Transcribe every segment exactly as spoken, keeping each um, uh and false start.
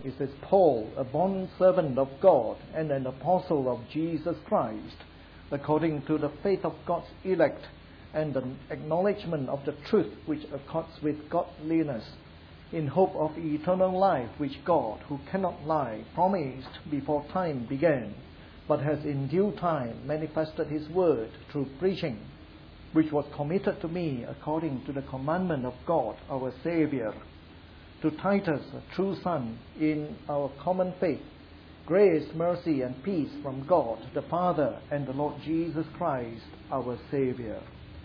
it says, Paul, a bondservant of God and an apostle of Jesus Christ, according to the faith of God's elect and the acknowledgement of the truth which accords with godliness, in hope of eternal life which God, who cannot lie, promised before time began, but has in due time manifested his word through preaching, which was committed to me according to the commandment of God our Saviour. To Titus, a true son in our common faith, grace, mercy, and peace from God the Father and the Lord Jesus Christ our Saviour.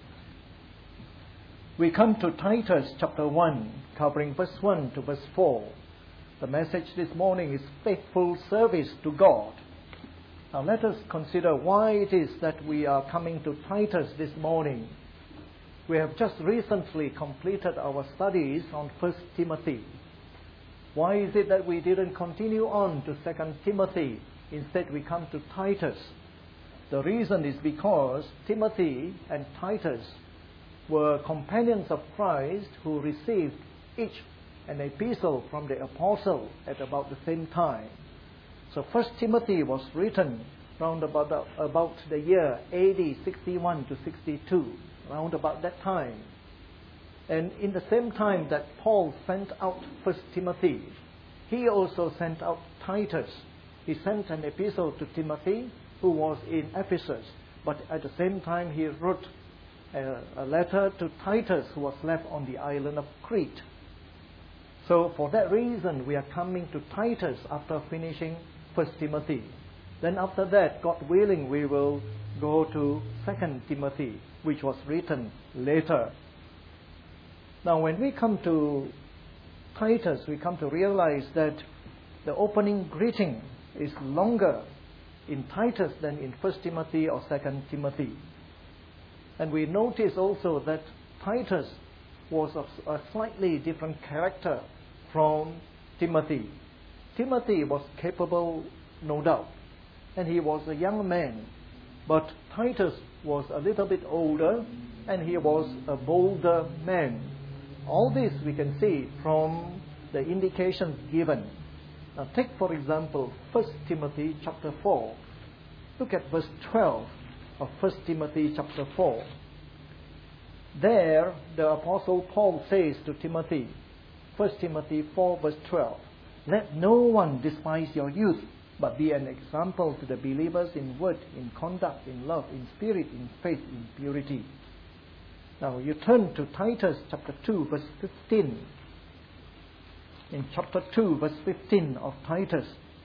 We come to Titus chapter one, covering verse one to verse four. The message this morning is faithful service to God. Now let us consider why it is that we are coming to Titus this morning. We have just recently completed our studies on First Timothy. Why is it that we didn't continue on to Second Timothy? Instead we come to Titus. The reason is because Timothy and Titus were companions of Christ who received each an epistle from the apostle at about the same time. So First Timothy was written round about the, about the year A D sixty-one to sixty-two, round about that time. And in the same time that Paul sent out First Timothy, he also sent out Titus. He sent an epistle to Timothy, who was in Ephesus, but at the same time he wrote a, a letter to Titus, who was left on the island of Crete. So for that reason, we are coming to Titus after finishing First Timothy. Then after that, God willing, we will go to Second Timothy, which was written later. Now, when we come to Titus, we come to realize that the opening greeting is longer in Titus than in First Timothy or Second Timothy. And we notice also that Titus was of a slightly different character from Timothy. Timothy was capable, no doubt, and he was a young man. But Titus was a little bit older, and he was a bolder man. All this we can see from the indications given. Now take, for example, First Timothy chapter four. Look at verse twelve of First Timothy chapter four. There, the Apostle Paul says to Timothy, First Timothy four verse twelve, let no one despise your youth, but be an example to the believers in word, in conduct, in love, in spirit, in faith, in purity. Now you turn to Titus chapter two verse fifteen. In chapter two verse fifteen of Titus,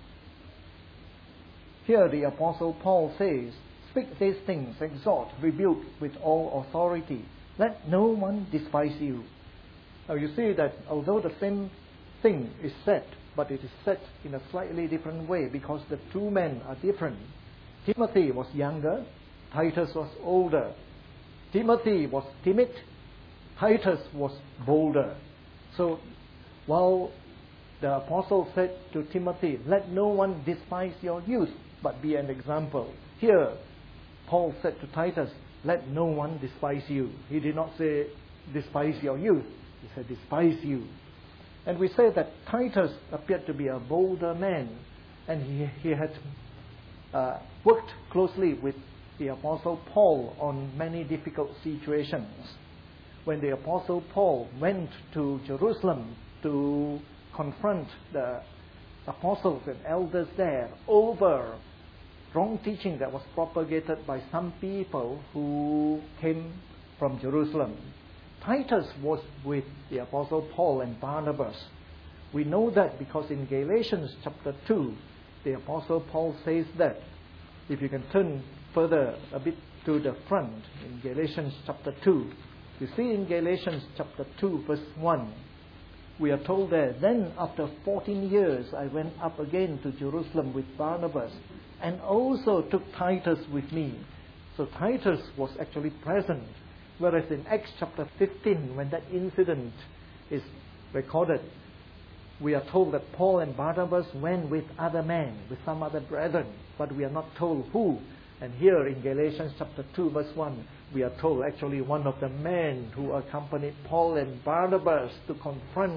here the Apostle Paul says, speak these things, exhort, rebuke with all authority. Let no one despise you. Now you see that although the same thing is said, but it is said in a slightly different way because the two men are different. Timothy was younger, Titus was older. Timothy was timid, Titus was bolder. So while the apostle said to Timothy, let no one despise your youth, but be an example. Here, Paul said to Titus, let no one despise you. He did not say despise your youth. He said despise you. And we say that Titus appeared to be a bolder man, and he, he had uh, worked closely with the Apostle Paul on many difficult situations. When the Apostle Paul went to Jerusalem to confront the apostles and elders there over wrong teaching that was propagated by some people who came from Jerusalem, Titus was with the Apostle Paul and Barnabas. We know that because in Galatians chapter two, the Apostle Paul says that. If you can turn further a bit to the front, in Galatians chapter two, you see in Galatians chapter two verse one, we are told there, then after fourteen years I went up again to Jerusalem with Barnabas, and also took Titus with me. So Titus was actually present. Whereas in Acts chapter fifteen, when that incident is recorded, we are told that Paul and Barnabas went with other men, with some other brethren, but we are not told who. And here in Galatians chapter two verse one, we are told actually one of the men who accompanied Paul and Barnabas to confront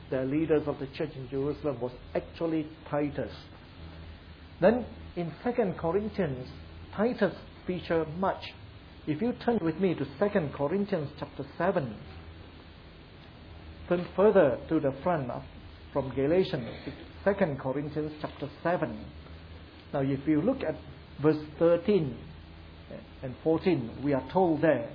the leaders of the church in Jerusalem was actually Titus. Then in Second Corinthians, Titus features much. If you turn with me to Second Corinthians chapter seven, turn further to the front of, from Galatians, Second Corinthians chapter seven. Now if you look at verse thirteen and fourteen, we are told there,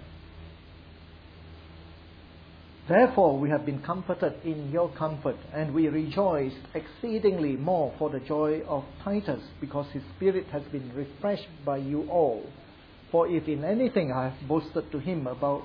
"Therefore we have been comforted in your comfort, and we rejoice exceedingly more for the joy of Titus, because his spirit has been refreshed by you all. For if in anything I have boasted to him about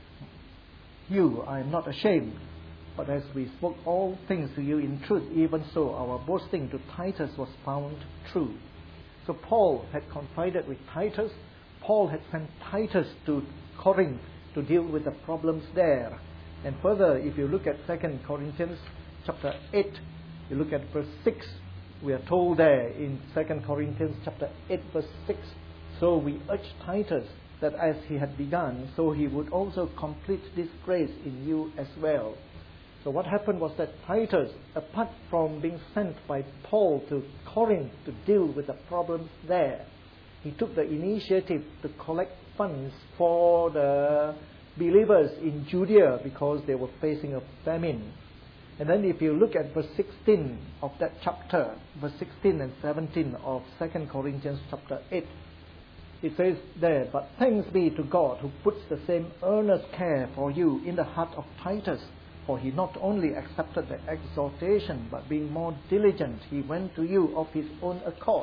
you, I am not ashamed. But as we spoke all things to you in truth, even so our boasting to Titus was found true." So Paul had confided with Titus. Paul had sent Titus to Corinth to deal with the problems there. And further, if you look at Second Corinthians chapter eight, you look at verse six, we are told there in Second Corinthians chapter eight verse six, "So we urge Titus that as he had begun, so he would also complete this grace in you as well." So what happened was that Titus, apart from being sent by Paul to Corinth to deal with the problems there, he took the initiative to collect funds for the believers in Judea because they were facing a famine. And then if you look at verse sixteen of that chapter, verse sixteen and seventeen of Second Corinthians chapter eight, it says there, "But thanks be to God who puts the same earnest care for you in the heart of Titus. For he not only accepted the exhortation, but being more diligent, he went to you of his own accord."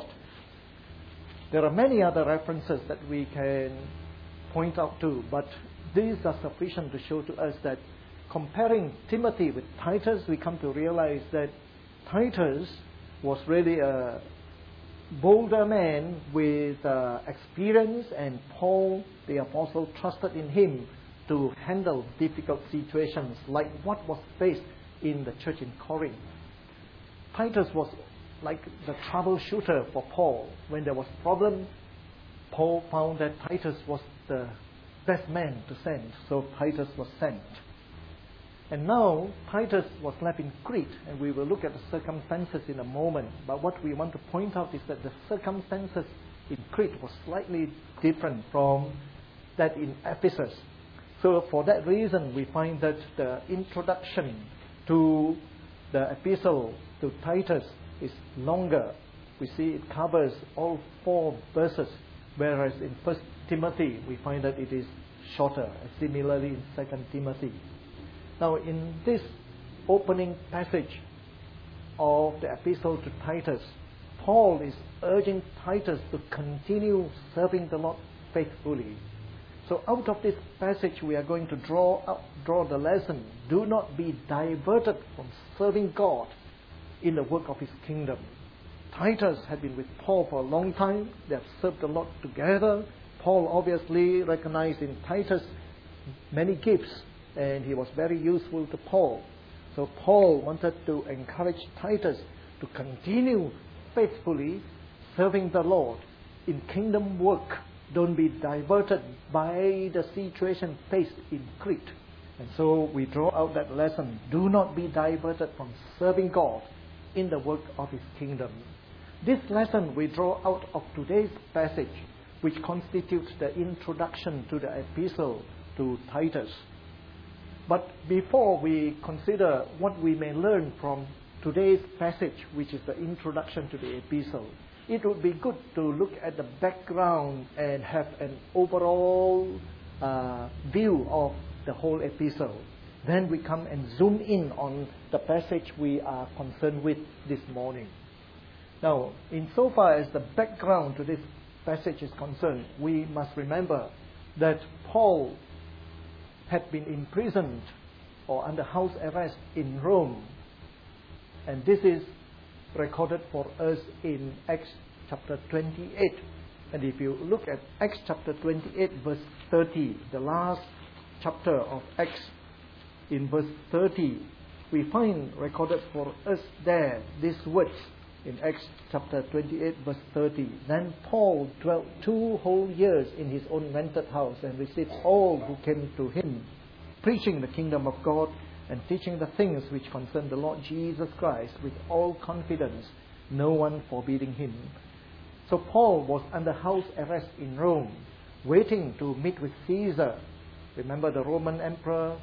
There are many other references that we can point out to, but these are sufficient to show to us that comparing Timothy with Titus, we come to realize that Titus was really a bolder man with uh, experience, and Paul the apostle trusted in him to handle difficult situations like what was faced in the church in Corinth. Titus was like the troubleshooter for Paul. When there was problem, Paul found that Titus was the best man to send, so Titus was sent. And now Titus was left in Crete, and we will look at the circumstances in a moment. But what we want to point out is that the circumstances in Crete was slightly different from that in Ephesus. So for that reason, we find that the introduction to the epistle to Titus is longer. We see it covers all four verses, whereas in First Timothy, we find that it is shorter, and similarly in Second Timothy. Now, in this opening passage of the epistle to Titus, Paul is urging Titus to continue serving the Lord faithfully. So out of this passage, we are going to draw up, draw the lesson: do not be diverted from serving God in the work of his kingdom. Titus had been with Paul for a long time. They have served the Lord together. Paul obviously recognized in Titus many gifts, and he was very useful to Paul. So Paul wanted to encourage Titus to continue faithfully serving the Lord in kingdom work. Don't be diverted by the situation faced in Crete. And so we draw out that lesson: do not be diverted from serving God in the work of his kingdom. This lesson we draw out of today's passage, which constitutes the introduction to the epistle to Titus. But before we consider what we may learn from today's passage, which is the introduction to the epistle, it would be good to look at the background and have an overall uh, view of the whole epistle. Then we come and zoom in on the passage we are concerned with this morning. Now, insofar as the background to this passage is concerned, we must remember that Paul had been imprisoned or under house arrest in Rome. And this is recorded for us in Acts chapter twenty-eight. And if you look at Acts chapter twenty-eight verse thirty, the last chapter of Acts, in verse thirty, we find recorded for us there these words in Acts chapter twenty-eight verse thirty. "Then Paul dwelt two whole years in his own rented house and received all who came to him, preaching the kingdom of God and teaching the things which concern the Lord Jesus Christ with all confidence, no one forbidding him. So Paul was under house arrest in Rome, waiting to meet with Caesar. Remember the Roman Emperor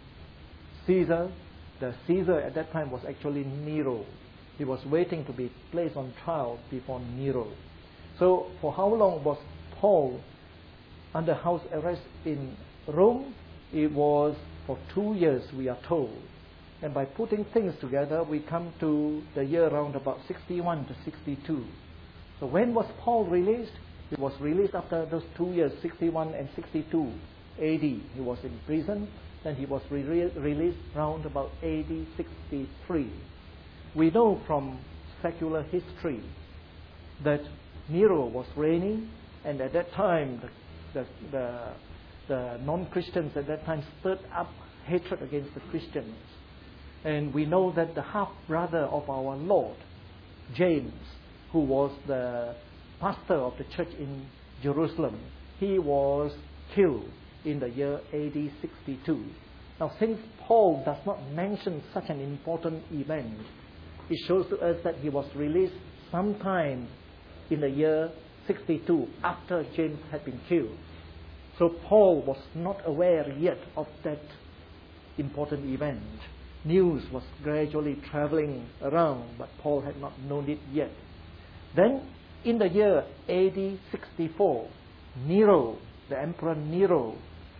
Caesar? The Caesar at that time was actually Nero. He was waiting to be placed on trial before Nero. So for how long was Paul under house arrest in Rome? It was for two years, we are told. And by putting things together, we come to the year around about sixty-one to sixty-two. So when was Paul released? He was released after those two years, sixty-one and sixty-two A D. He was in prison, then he was re- released around about A D sixty-three. We know from secular history that Nero was reigning, and at that time the, the, the, the non-Christians at that time stirred up hatred against the Christians. And we know that the half-brother of our Lord, James, who was the pastor of the church in Jerusalem, he was killed in the year A D sixty-two. Now, since Paul does not mention such an important event, it shows to us that he was released sometime in the year sixty-two, after James had been killed. So Paul was not aware yet of that important event. News was gradually traveling around, but Paul had not known it yet. Then, in the year A D sixty-four, Nero, the Emperor Nero,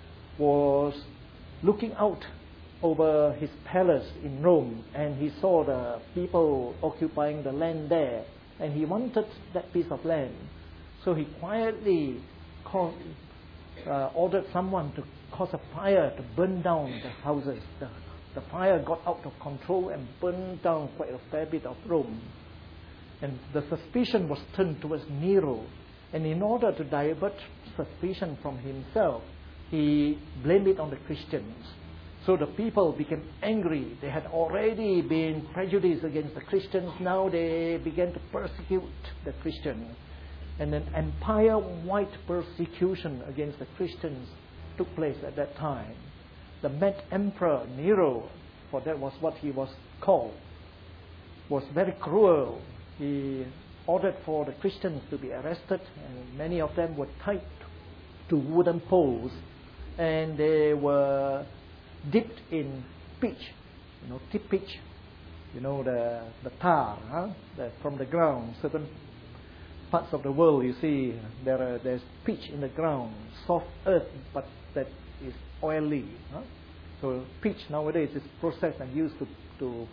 was looking out over his palace in Rome, and he saw the people occupying the land there, and he wanted that piece of land. So he quietly called, uh, ordered someone to cause a fire to burn down the houses. The, the fire got out of control and burned down quite a fair bit of Rome. And the suspicion was turned towards Nero. And in order to divert suspicion from himself, he blamed it on the Christians. So the people became angry. They had already been prejudiced against the Christians. Now they began to persecute the Christians. And an empire-wide persecution against the Christians took place at that time. The Mad Emperor Nero, for that was what he was called, was very cruel. He ordered for the Christians to be arrested, and many of them were tied to wooden poles, and they were dipped in pitch, you know, tip pitch, you know, the the tar, huh? the, from the ground. Certain parts of the world, you see, there are, there's pitch in the ground, soft earth, but that is oily. Huh? So pitch nowadays is processed and used to to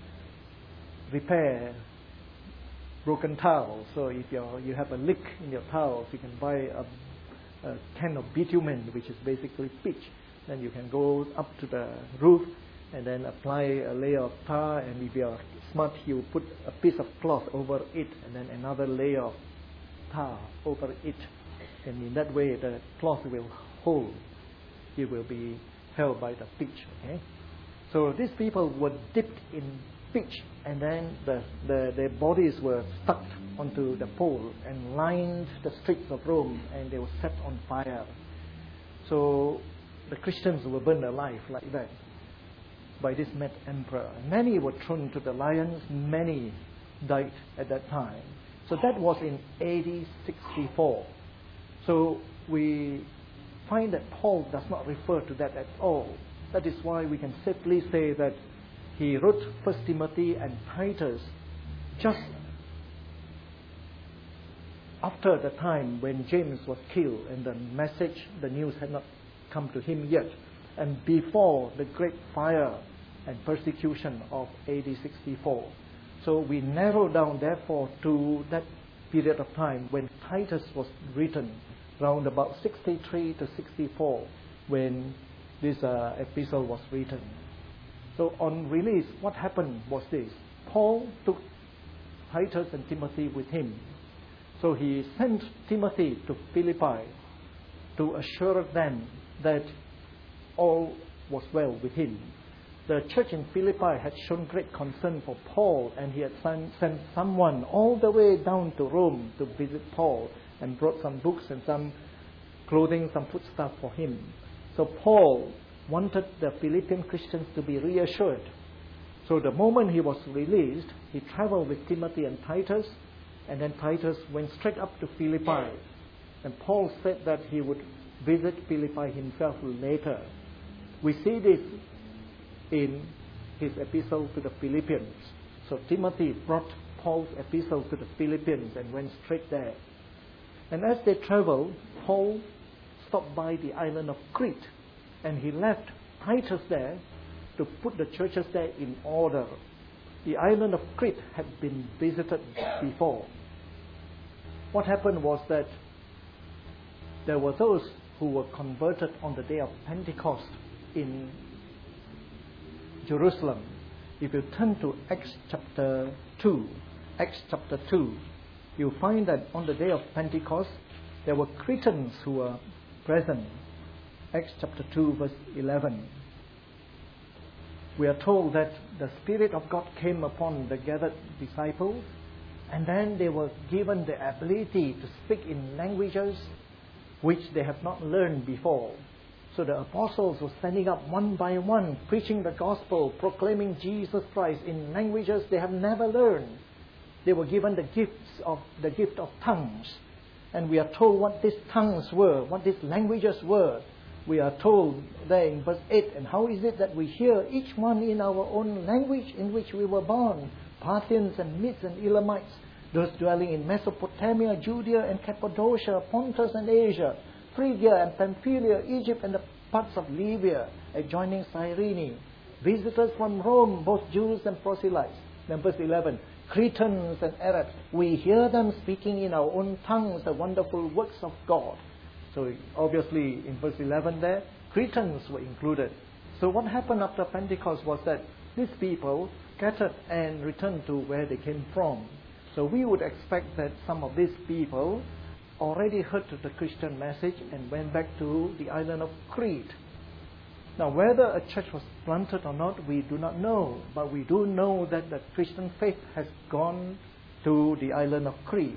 repair broken tiles. So if you you have a leak in your tiles, you can buy a, a can of bitumen, which is basically pitch. Then you can go up to the roof and then apply a layer of tar, and if you are smart, you put a piece of cloth over it and then another layer of tar over it. And in that way, the cloth will hold. It will be held by the pitch. Okay? So these people were dipped in pitch, and then the, the, their bodies were stuck onto the pole and lined the streets of Rome, and they were set on fire. So the Christians were burned alive like that by this mad emperor. Many were thrown to the lions. Many died at that time. So that was in A D sixty-four. So we find that Paul does not refer to that at all. That is why we can safely say that he wrote First Timothy and Titus just after the time when James was killed and the message, the news had not come to him yet, and before the great fire and persecution of A D sixty-four. So we narrow down therefore to that period of time when Titus was written, round about sixty-three to sixty-four, when this uh, epistle was written. So on release, what happened was this. Paul took Titus and Timothy with him. So he sent Timothy to Philippi to assure them that all was well with him. The church in Philippi had shown great concern for Paul, and he had sent someone all the way down to Rome to visit Paul and brought some books and some clothing, some foodstuff for him. So Paul wanted the Philippian Christians to be reassured. So the moment he was released, he traveled with Timothy and Titus, and then Titus went straight up to Philippi. And Paul said that he would visit Philippi himself later. We see this in his epistle to the Philippians. So Timothy brought Paul's epistle to the Philippians and went straight there. And as they traveled, Paul stopped by the island of Crete, and he left Titus there to put the churches there in order. The island of Crete had been visited before. What happened was that there were those who were converted on the day of Pentecost in Jerusalem. If you turn to Acts chapter two, Acts chapter two, you'll find that on the day of Pentecost, there were Cretans who were present. Acts chapter two, verse eleven. We are told that the Spirit of God came upon the gathered disciples, and then they were given the ability to speak in languages which they have not learned before. So the apostles were standing up one by one, preaching the gospel, proclaiming Jesus Christ in languages they have never learned. They were given the gifts of the gift of tongues, and we are told what these tongues were, what these languages were. We are told there in verse eight, and how is it that we hear each one in our own language in which we were born? Parthians and Medes and Elamites, those dwelling in Mesopotamia, Judea and Cappadocia, Pontus and Asia, Phrygia and Pamphylia, Egypt and the parts of Libya adjoining Cyrene, visitors from Rome, both Jews and proselytes. Then verse eleven, Cretans and Arabs, we hear them speaking in our own tongues the wonderful works of God. So obviously in verse eleven there, Cretans were included. So what happened after Pentecost was that these people scattered and returned to where they came from. So we would expect that some of these people already heard the Christian message and went back to the island of Crete. Now whether a church was planted or not, we do not know. But we do know that the Christian faith has gone to the island of Crete.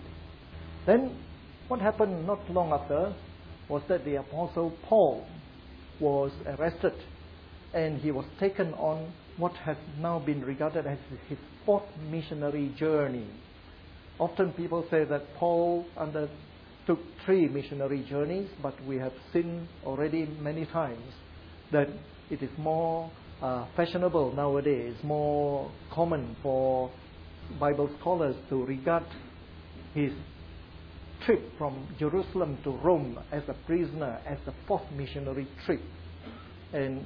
Then what happened not long after was that the Apostle Paul was arrested, and he was taken on what has now been regarded as his fourth missionary journey. Often people say that Paul undertook three missionary journeys, but we have seen already many times that it is more uh, fashionable nowadays, more common for Bible scholars to regard his trip from Jerusalem to Rome as a prisoner as the fourth missionary trip. And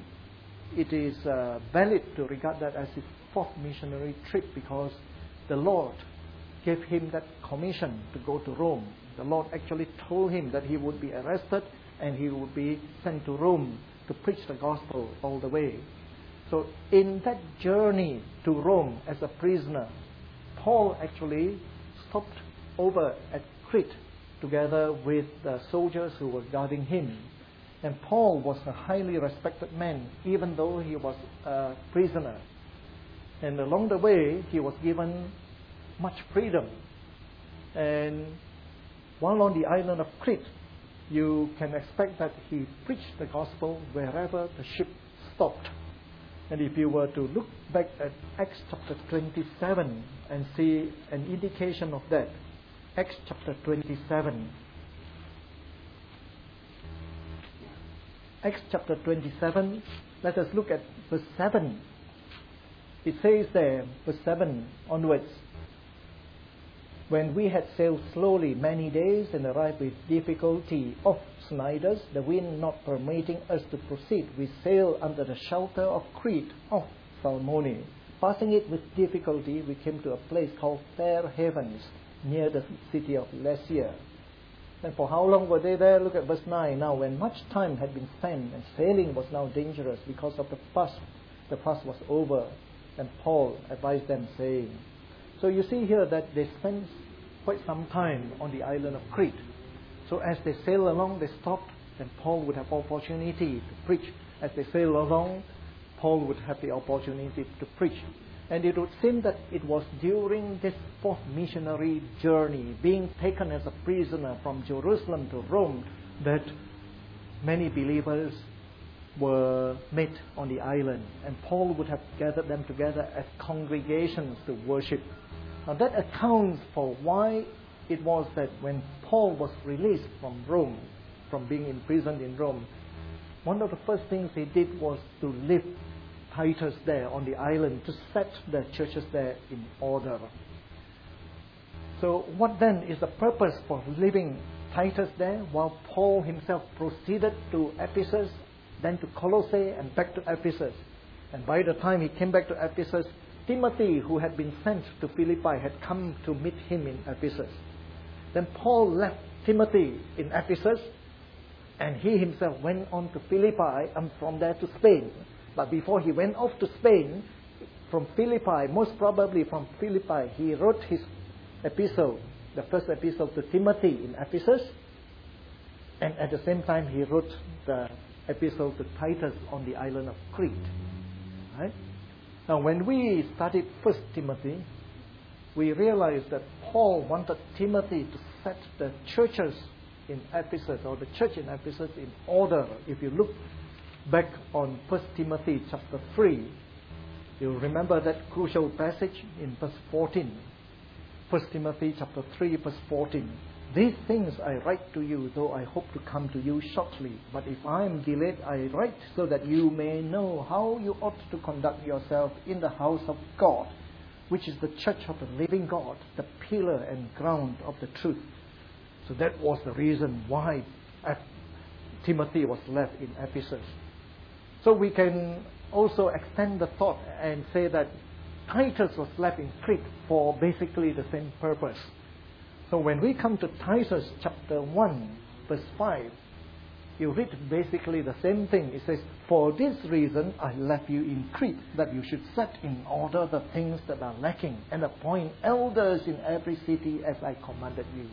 it is uh, valid to regard that as his fourth missionary trip because the Lord gave him that commission to go to Rome. The Lord actually told him that he would be arrested and he would be sent to Rome to preach the gospel all the way. So in that journey to Rome as a prisoner, Paul actually stopped over at Crete together with the soldiers who were guarding him. And Paul was a highly respected man, even though he was a prisoner. And along the way, he was given much freedom. And while on the island of Crete, you can expect that he preached the gospel wherever the ship stopped. And if you were to look back at Acts chapter twenty-seven and see an indication of that, Acts chapter twenty-seven. Acts chapter twenty-seven, let us look at verse seven. It says there, verse seven onwards, when we had sailed slowly many days and arrived with difficulty off Cnidus, the wind not permitting us to proceed, we sailed under the shelter of Crete off Salmone. Passing it with difficulty, we came to a place called Fair Havens, near the city of Lasea. And for how long were they there? Look at verse nine. Now when much time had been spent and sailing was now dangerous because of the fast, the fast was over, and Paul advised them saying. So you see here that they spent quite some time on the island of Crete. So as they sail along, they stopped, and Paul would have opportunity to preach. As they sail along, Paul would have the opportunity to preach. And it would seem that it was during this fourth missionary journey, being taken as a prisoner from Jerusalem to Rome, that many believers were met on the island, and Paul would have gathered them together as congregations to worship. Now that accounts for why it was that when Paul was released from Rome, from being imprisoned in Rome, one of the first things he did was to leave Titus there on the island to set the churches there in order. So what then is the purpose for leaving Titus there while Paul himself proceeded to Ephesus, then to Colossae and back to Ephesus? And by the time he came back to Ephesus, Timothy, who had been sent to Philippi, had come to meet him in Ephesus. Then Paul left Timothy in Ephesus, and he himself went on to Philippi and from there to Spain. But before he went off to Spain, from Philippi, most probably from Philippi, he wrote his epistle, the first epistle to Timothy in Ephesus, and at the same time he wrote the epistle to Titus on the island of Crete. Right? Now when we studied First Timothy, we realized that Paul wanted Timothy to set the churches in Ephesus, or the church in Ephesus, in order. If you look back on First Timothy chapter three, you'll remember that crucial passage in verse fourteen. First Timothy chapter three, verse fourteen. These things I write to you, though I hope to come to you shortly. But if I am delayed, I write so that you may know how you ought to conduct yourself in the house of God, which is the church of the living God, the pillar and ground of the truth. So that was the reason why Timothy was left in Ephesus. So we can also extend the thought and say that Titus was left in Crete for basically the same purpose. So when we come to Titus chapter one, verse five, you read basically the same thing. It says, "For this reason I left you in Crete, that you should set in order the things that are lacking, and appoint elders in every city as I commanded you."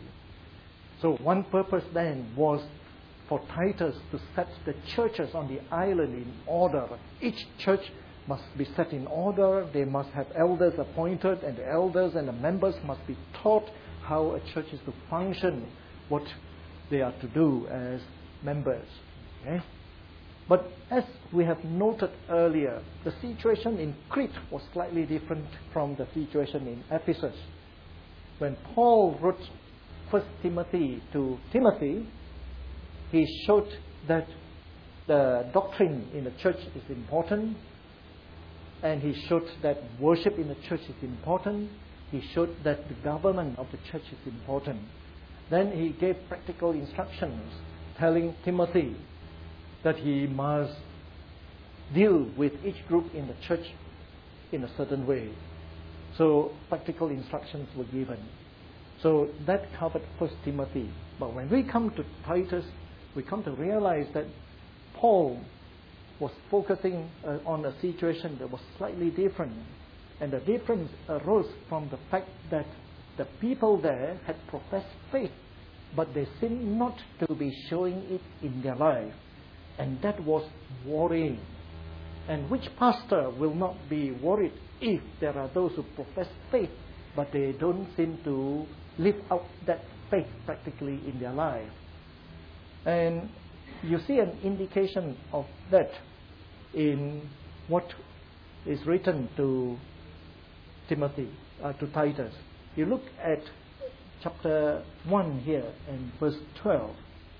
So one purpose then was for Titus to set the churches on the island in order. Each church must be set in order. They must have elders appointed, and the elders and the members must be taught how a church is to function, what they are to do as members. Okay? But as we have noted earlier, the situation in Crete was slightly different from the situation in Ephesus. When Paul wrote First Timothy to Timothy, he showed that the doctrine in the church is important, and he showed that worship in the church is important. He showed that the government of the church is important. Then he gave practical instructions, telling Timothy that he must deal with each group in the church in a certain way. So practical instructions were given. So that covered First Timothy. But when we come to Titus, we come to realize that Paul was focusing uh, on a situation that was slightly different. And the difference arose from the fact that the people there had professed faith, but they seemed not to be showing it in their life. And that was worrying. And which pastor will not be worried if there are those who profess faith, but they don't seem to live out that faith practically in their life? And you see an indication of that in what is written to Timothy, uh, to Titus. You look at chapter one here and verse twelve.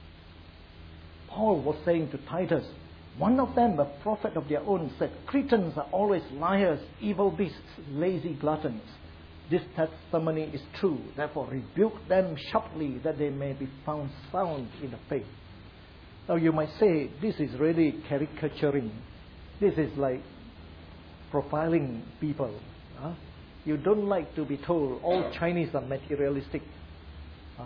Paul was saying to Titus, "One of them, a prophet of their own, said, 'Cretans are always liars, evil beasts, lazy gluttons. This testimony is true. Therefore rebuke them sharply, that they may be found sound in the faith.'" Now you might say, this is really caricaturing. This is like profiling people. Huh? You don't like to be told all Chinese are materialistic. Huh?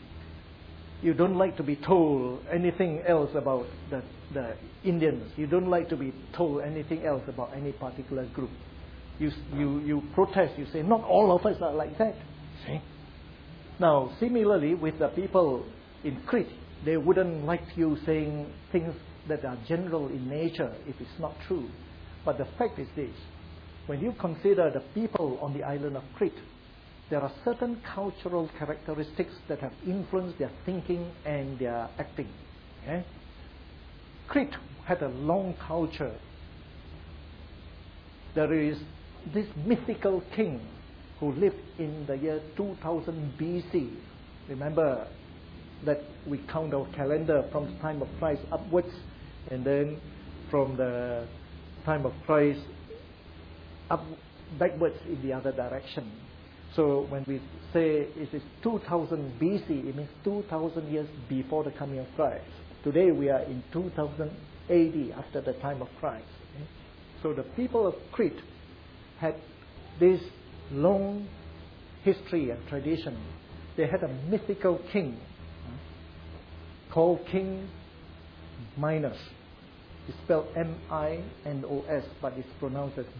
You don't like to be told anything else about the, the Indians. You don't like to be told anything else about any particular group. You, you, you protest, you say, not all of us are like that. See? Now, similarly, with the people in Crete, they wouldn't like you saying things that are general in nature if it's not true. But the fact is this: when you consider the people on the island of Crete, there are certain cultural characteristics that have influenced their thinking and their acting. Okay? Crete had a long culture. There is this mythical king who lived in the year two thousand B C. Remember that we count our calendar from the time of Christ upwards, and then from the time of Christ up backwards in the other direction. So when we say it is two thousand B C, it means two thousand years before the coming of Christ. Today we are in two thousand A D, after the time of Christ. Okay? So the people of Crete had this long history and tradition. They had a mythical king called King Minos. It's spelled M I N O S, but it's pronounced as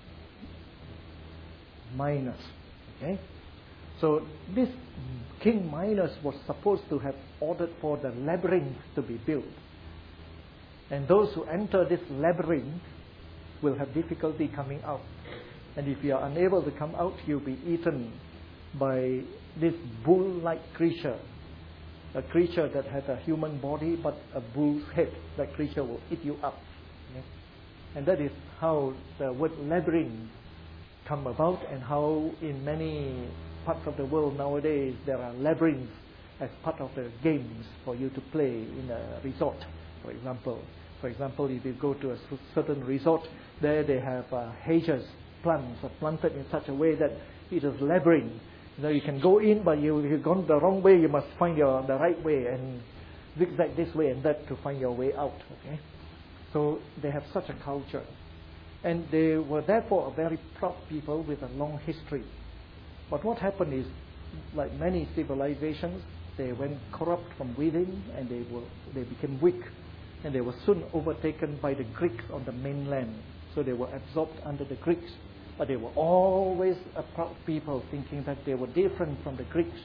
Minos. Okay? So this King Minos was supposed to have ordered for the labyrinth to be built. And those who enter this labyrinth will have difficulty coming out. And if you are unable to come out, you'll be eaten by this bull-like creature. A creature that has a human body but a bull's head. That creature will eat you up. Okay? And that is how the word labyrinth come about, and how in many parts of the world nowadays there are labyrinths as part of the games for you to play in a resort, for example. For example, if you go to a certain resort, there they have uh, hedges, plants are planted in such a way that it is labyrinth. You know, you can go in, but you, if you've gone the wrong way, you must find your the right way and zigzag this way and that to find your way out. Okay, so they have such a culture. And they were therefore a very proud people with a long history. But what happened is, like many civilizations, they went corrupt from within, and they were they became weak, and they were soon overtaken by the Greeks on the mainland. So they were absorbed under the Greeks. But they were always a proud people, thinking that they were different from the Greeks.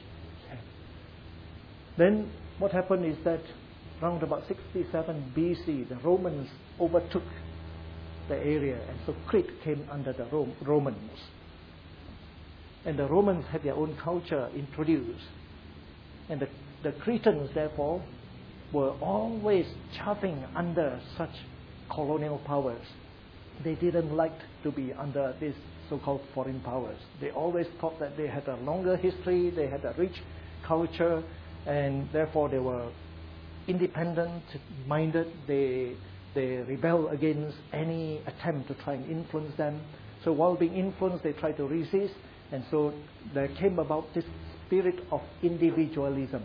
Then what happened is that around about sixty-seven B C, the Romans overtook the area, and so Crete came under the Rom- Romans. And the Romans had their own culture introduced. And the, the Cretans, therefore, were always chafing under such colonial powers. They didn't like to be under these so-called foreign powers. They always thought that they had a longer history, they had a rich culture, and therefore they were independent-minded. They They rebel against any attempt to try and influence them. So while being influenced, they try to resist. And so there came about this spirit of individualism.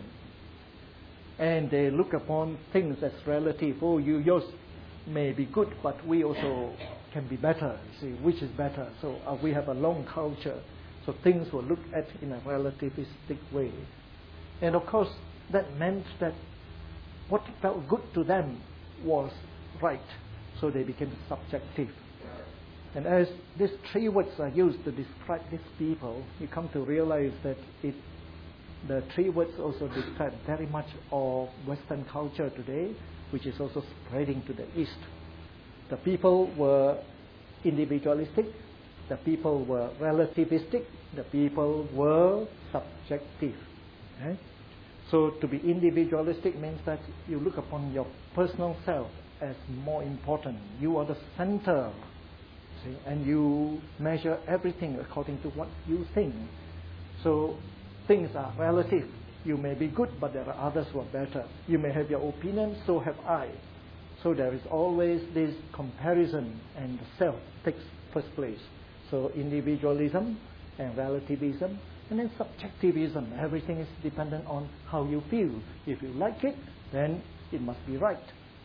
And they look upon things as relative. Oh, you, yours may be good, but we also can be better. You see, which is better? So uh, we have a long culture. So things were looked at in a relativistic way. And of course, that meant that what felt good to them was right, so they became subjective. And as these three words are used to describe these people, you come to realize that it, the three words also describe very much of Western culture today, which is also spreading to the East. The people were individualistic, the people were relativistic, the people were subjective. Okay? So to be individualistic means that you look upon your personal self as more important. You are the center, see, and you measure everything according to what you think. So things are relative. You may be good, but there are others who are better. You may have your opinion, so have I. So there is always this comparison, and the self takes first place. So individualism and relativism, and then subjectivism. Everything is dependent on how you feel. If you like it, then it must be right.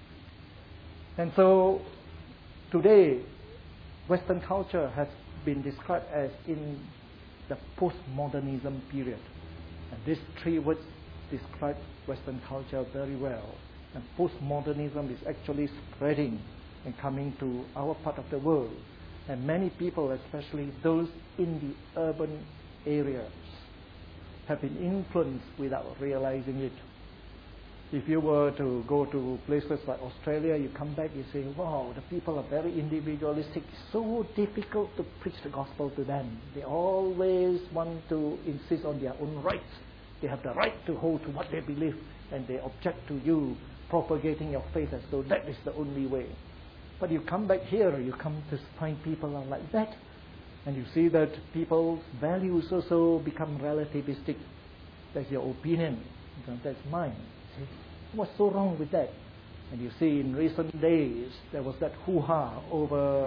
And so today, Western culture has been described as in the postmodernism period. And these three words describe Western culture very well. And postmodernism is actually spreading and coming to our part of the world. And many people, especially those in the urban areas, have been influenced without realizing it. If you were to go to places like Australia, you come back, you say, wow, the people are very individualistic. It's so difficult to preach the gospel to them. They always want to insist on their own rights. They have the right to hold to what they believe, and they object to you propagating your faith as though that is the only way. But you come back here, you come to find people are like that. And you see that people's values also become relativistic. That's your opinion. That's mine. See? What's so wrong with that? And you see in recent days, there was that hoo-ha over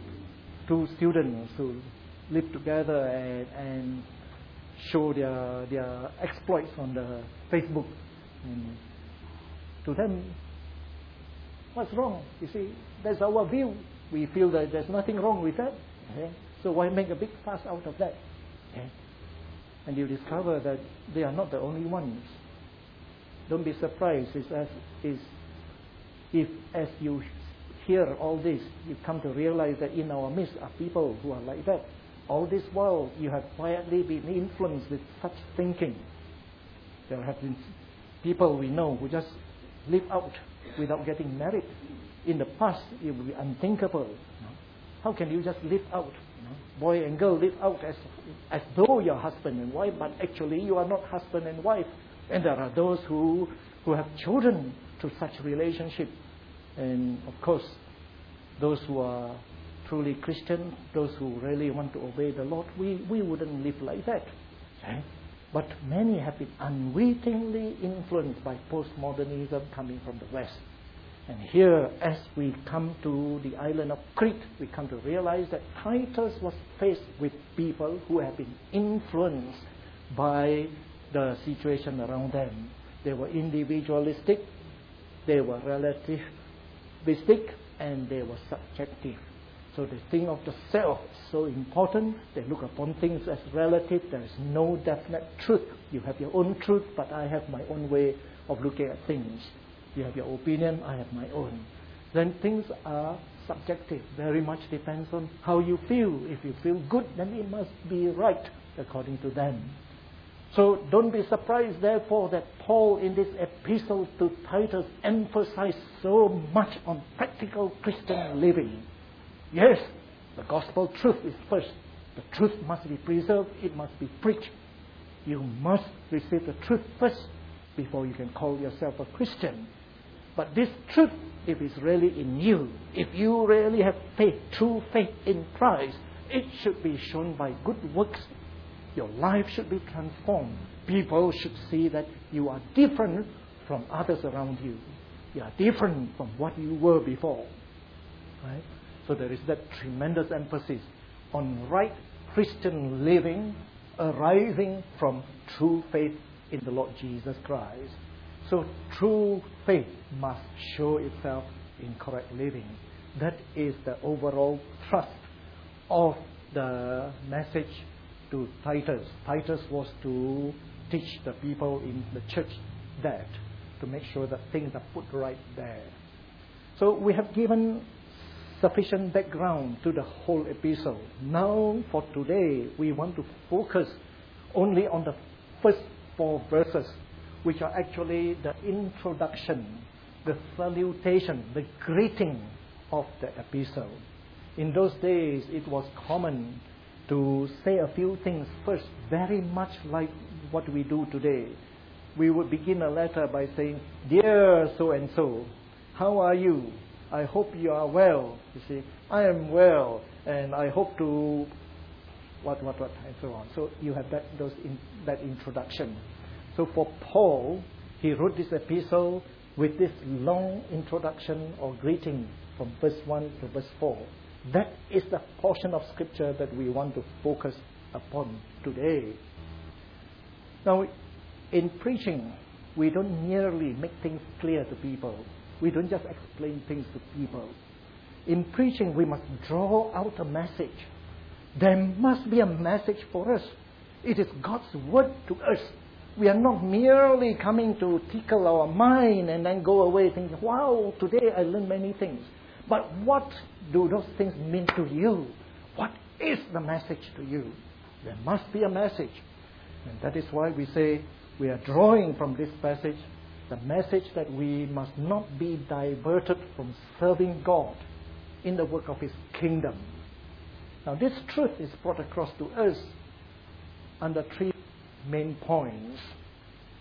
two students who lived together and, and show their, their exploits on the Facebook. And to them, what's wrong? You see, that's our view. We feel that there's nothing wrong with that. Okay? So why make a big fuss out of that? Okay? And you discover that they are not the only ones. Don't be surprised it's as, it's, if as you hear all this, you come to realize that in our midst are people who are like that. All this while, you have quietly been influenced with such thinking. There have been people we know who just live out without getting married. In the past, it would be unthinkable. You know? How can you just live out? You know? Boy and girl live out as, as though you're husband and wife, but actually you are not husband and wife. And there are those who, who have children to such relationship. And of course, those who are truly Christian, those who really want to obey the Lord, we, we wouldn't live like that. Okay? But many have been unwittingly influenced by postmodernism coming from the West. And here, as we come to the island of Crete, we come to realize that Titus was faced with people who have been influenced by the situation around them. They were individualistic, they were relativistic, and they were subjective. So the thing of the self is so important. They look upon things as relative. There is no definite truth. You have your own truth, but I have my own way of looking at things. You have your opinion, I have my own. Then things are subjective. Very much depends on how you feel. If you feel good, then it must be right according to them. So don't be surprised, therefore, that Paul in this epistle to Titus emphasized so much on practical Christian living. Yes, the gospel truth is first. The truth must be preserved. It must be preached. You must receive the truth first before you can call yourself a Christian. But this truth, if it's really in you, if you really have faith, true faith in Christ, it should be shown by good works. Your life should be transformed. People should see that you are different from others around you. You are different from what you were before. Right? So there is that tremendous emphasis on right Christian living arising from true faith in the Lord Jesus Christ. So true faith must show itself in correct living. That is the overall thrust of the message to Titus. Titus was to teach the people in the church that, to make sure that things are put right there. So we have given sufficient background to the whole epistle. Now for today, we want to focus only on the first four verses, which are actually the introduction, the salutation, the greeting of the epistle. In those days, it was common to say a few things first, very much like what we do today. We would begin a letter by saying, "Dear so-and-so, how are you? I hope you are well." You see, "I am well, and I hope to..." What, what, what, and so on. So you have that, those in, that introduction. So for Paul, he wrote this epistle with this long introduction or greeting from verse one to verse four. That is the portion of Scripture that we want to focus upon today. Now, in preaching, we don't merely make things clear to people. We don't just explain things to people. In preaching, we must draw out a message. There must be a message for us. It is God's word to us. We are not merely coming to tickle our mind and then go away thinking, "Wow, today I learned many things." But what do those things mean to you? What is the message to you? There must be a message. And that is why we say we are drawing from this passage the message that we must not be diverted from serving God in the work of His kingdom. Now this truth is brought across to us under three main points.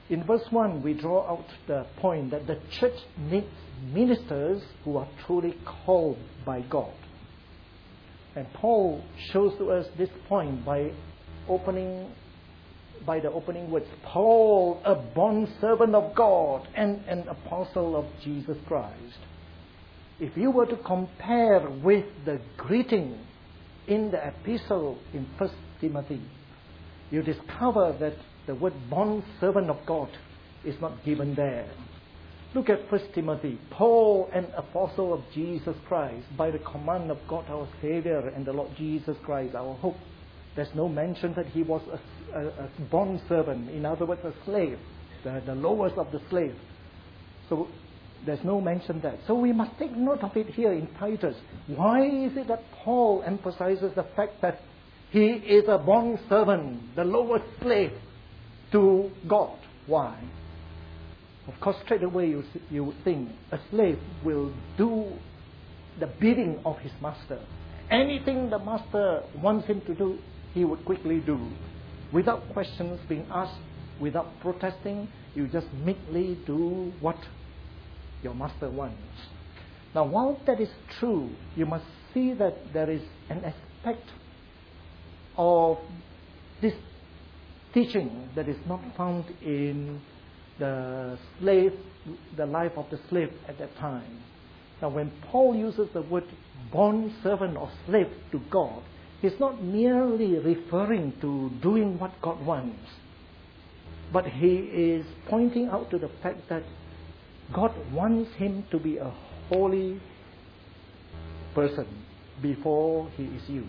In verse one, we draw out the point that the church needs ministers who are truly called by God. And Paul shows to us this point by opening, by the opening words, Paul, a bondservant of God and an apostle of Jesus Christ. If you were to compare with the greeting in the epistle in First Timothy, you discover that the word bondservant of God is not given there. Look at First Timothy. Paul, an apostle of Jesus Christ, by the command of God our Savior and the Lord Jesus Christ, our hope. There's no mention that he was a, a, a bondservant, in other words, a slave, the, the lowest of the slave. So there's no mention there. So we must take note of it here in Titus. Why is it that Paul emphasizes the fact that he is a bondservant, the lowest slave to God? Why? Of course, straight away you, you would think a slave will do the bidding of his master. Anything the master wants him to do, he would quickly do. Without questions being asked, without protesting, you just meekly do what your master wants. Now, while that is true, you must see that there is an aspect of this teaching that is not found in the slave, the life of the slave at that time. Now, when Paul uses the word bond servant or slave to God, he's not merely referring to doing what God wants, but he is pointing out to the fact that God wants him to be a holy person before he is used.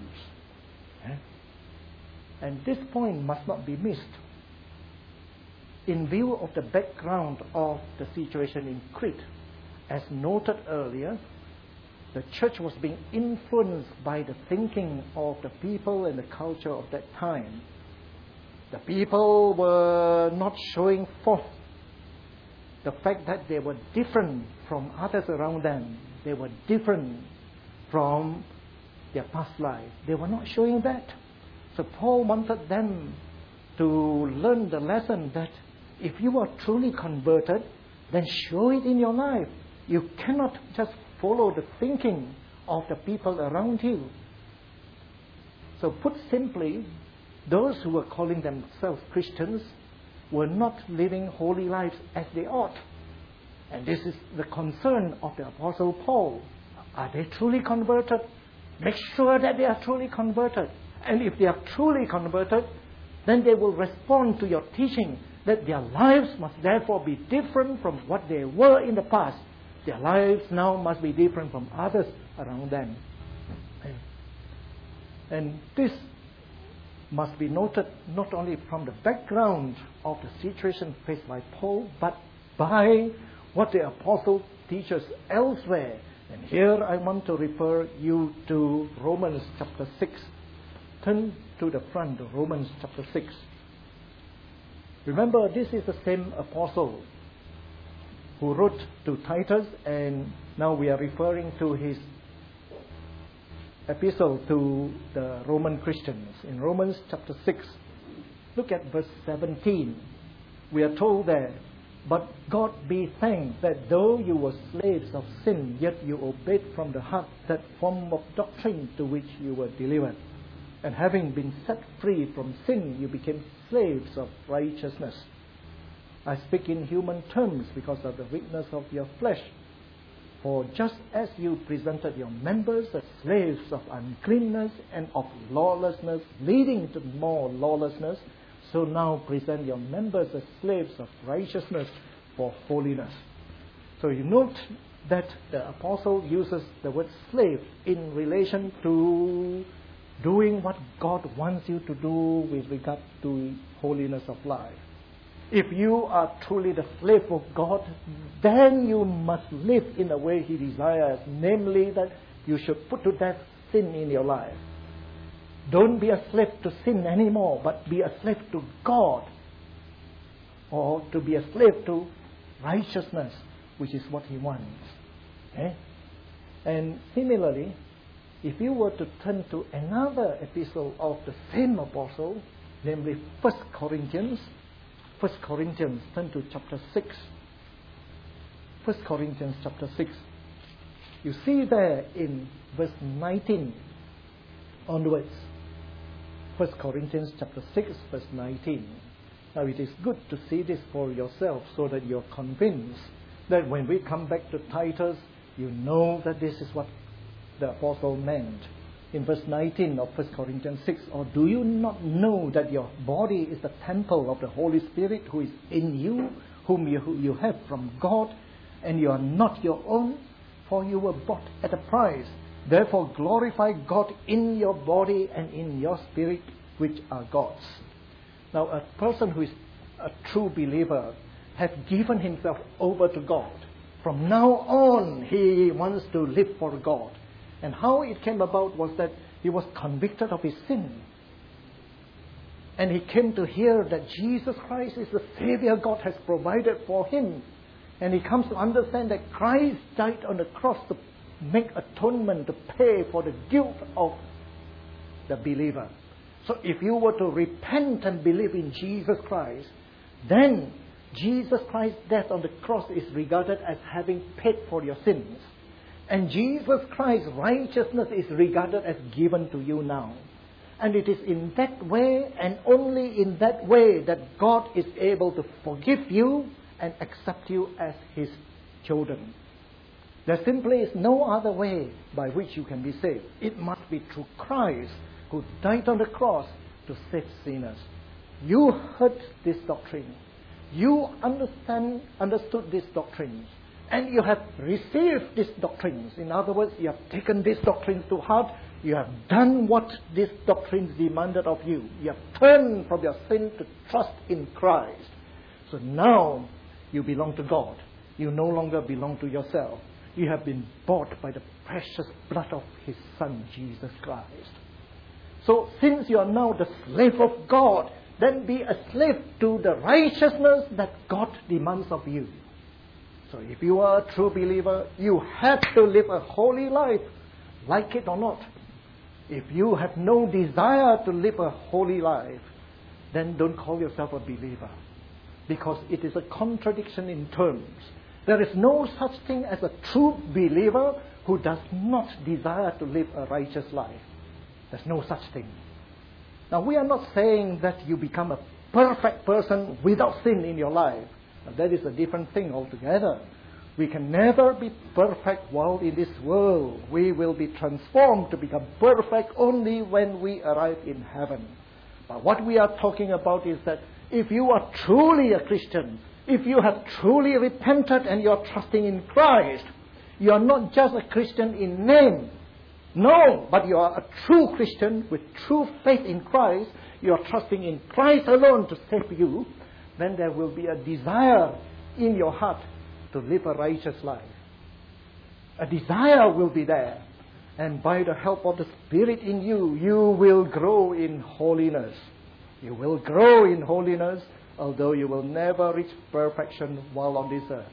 And this point must not be missed. In view of the background of the situation in Crete, as noted earlier, the church was being influenced by the thinking of the people and the culture of that time. The people were not showing forth the fact that they were different from others around them. They were different from their past life. They were not showing that. So Paul wanted them to learn the lesson that if you are truly converted, then show it in your life. You cannot just follow the thinking of the people around you. So put simply, those who were calling themselves Christians were not living holy lives as they ought. And this is the concern of the Apostle Paul. Are they truly converted? Make sure that they are truly converted. And if they are truly converted, then they will respond to your teaching that their lives must therefore be different from what they were in the past. Their lives now must be different from others around them. And this must be noted not only from the background of the situation faced by Paul, but by what the apostle teaches elsewhere. And here I want to refer you to Romans chapter six. Turn to the front of Romans chapter six. Remember, this is the same apostle who wrote to Titus, and now we are referring to his epistle to the Roman Christians. In Romans chapter six, look at verse seventeen. We are told there, "But God be thanked that though you were slaves of sin, yet you obeyed from the heart that form of doctrine to which you were delivered. And having been set free from sin, you became slaves of righteousness." I speak in human terms because of the weakness of your flesh. "For just as you presented your members as slaves of uncleanness and of lawlessness, leading to more lawlessness, so now present your members as slaves of righteousness for holiness." So you note that the apostle uses the word slave in relation to doing what God wants you to do with regard to holiness of life. If you are truly the slave of God, then you must live in the way He desires, namely that you should put to death sin in your life. Don't be a slave to sin anymore, but be a slave to God, or to be a slave to righteousness, which is what He wants. Okay? And similarly, if you were to turn to another epistle of the same apostle, namely First Corinthians, First Corinthians, turn to chapter six. First Corinthians chapter six. You see there in verse nineteen onwards. First Corinthians chapter six, verse nineteen. Now it is good to see this for yourself so that you're convinced that when we come back to Titus, you know that this is what the apostle meant. In verse nineteen of First Corinthians six, or do you not know that your body is the temple of the Holy Spirit who is in you, whom you, who you have from God, and you are not your own, for you were bought at a price. Therefore glorify God in your body and in your spirit, which are God's. Now a person who is a true believer has given himself over to God. From now on, he wants to live for God. And how it came about was that he was convicted of his sin. And he came to hear that Jesus Christ is the Savior God has provided for him. And he comes to understand that Christ died on the cross to make atonement, to pay for the guilt of the believer. So if you were to repent and believe in Jesus Christ, then Jesus Christ's death on the cross is regarded as having paid for your sins. And Jesus Christ's righteousness is regarded as given to you now. And it is in that way, and only in that way, that God is able to forgive you and accept you as His children. There simply is no other way by which you can be saved. It must be through Christ, who died on the cross to save sinners. You heard this doctrine. You understand, understood these doctrines. And you have received these doctrines. In other words, you have taken these doctrines to heart. You have done what these doctrines demanded of you. You have turned from your sin to trust in Christ. So now you belong to God. You no longer belong to yourself. You have been bought by the precious blood of His Son, Jesus Christ. So since you are now the slave of God, then be a slave to the righteousness that God demands of you. So if you are a true believer, you have to live a holy life, like it or not. If you have no desire to live a holy life, then don't call yourself a believer, because it is a contradiction in terms. There is no such thing as a true believer who does not desire to live a righteous life. There's no such thing. Now, we are not saying that you become a perfect person without sin in your life. Now, that is a different thing altogether. We can never be perfect while in this world. We will be transformed to become perfect only when we arrive in heaven. But what we are talking about is that if you are truly a Christian, if you have truly repented and you are trusting in Christ, you are not just a Christian in name. No, but you are a true Christian with true faith in Christ. You are trusting in Christ alone to save you. Then there will be a desire in your heart to live a righteous life. A desire will be there. And by the help of the Spirit in you, you will grow in holiness. You will grow in holiness, although you will never reach perfection while on this earth.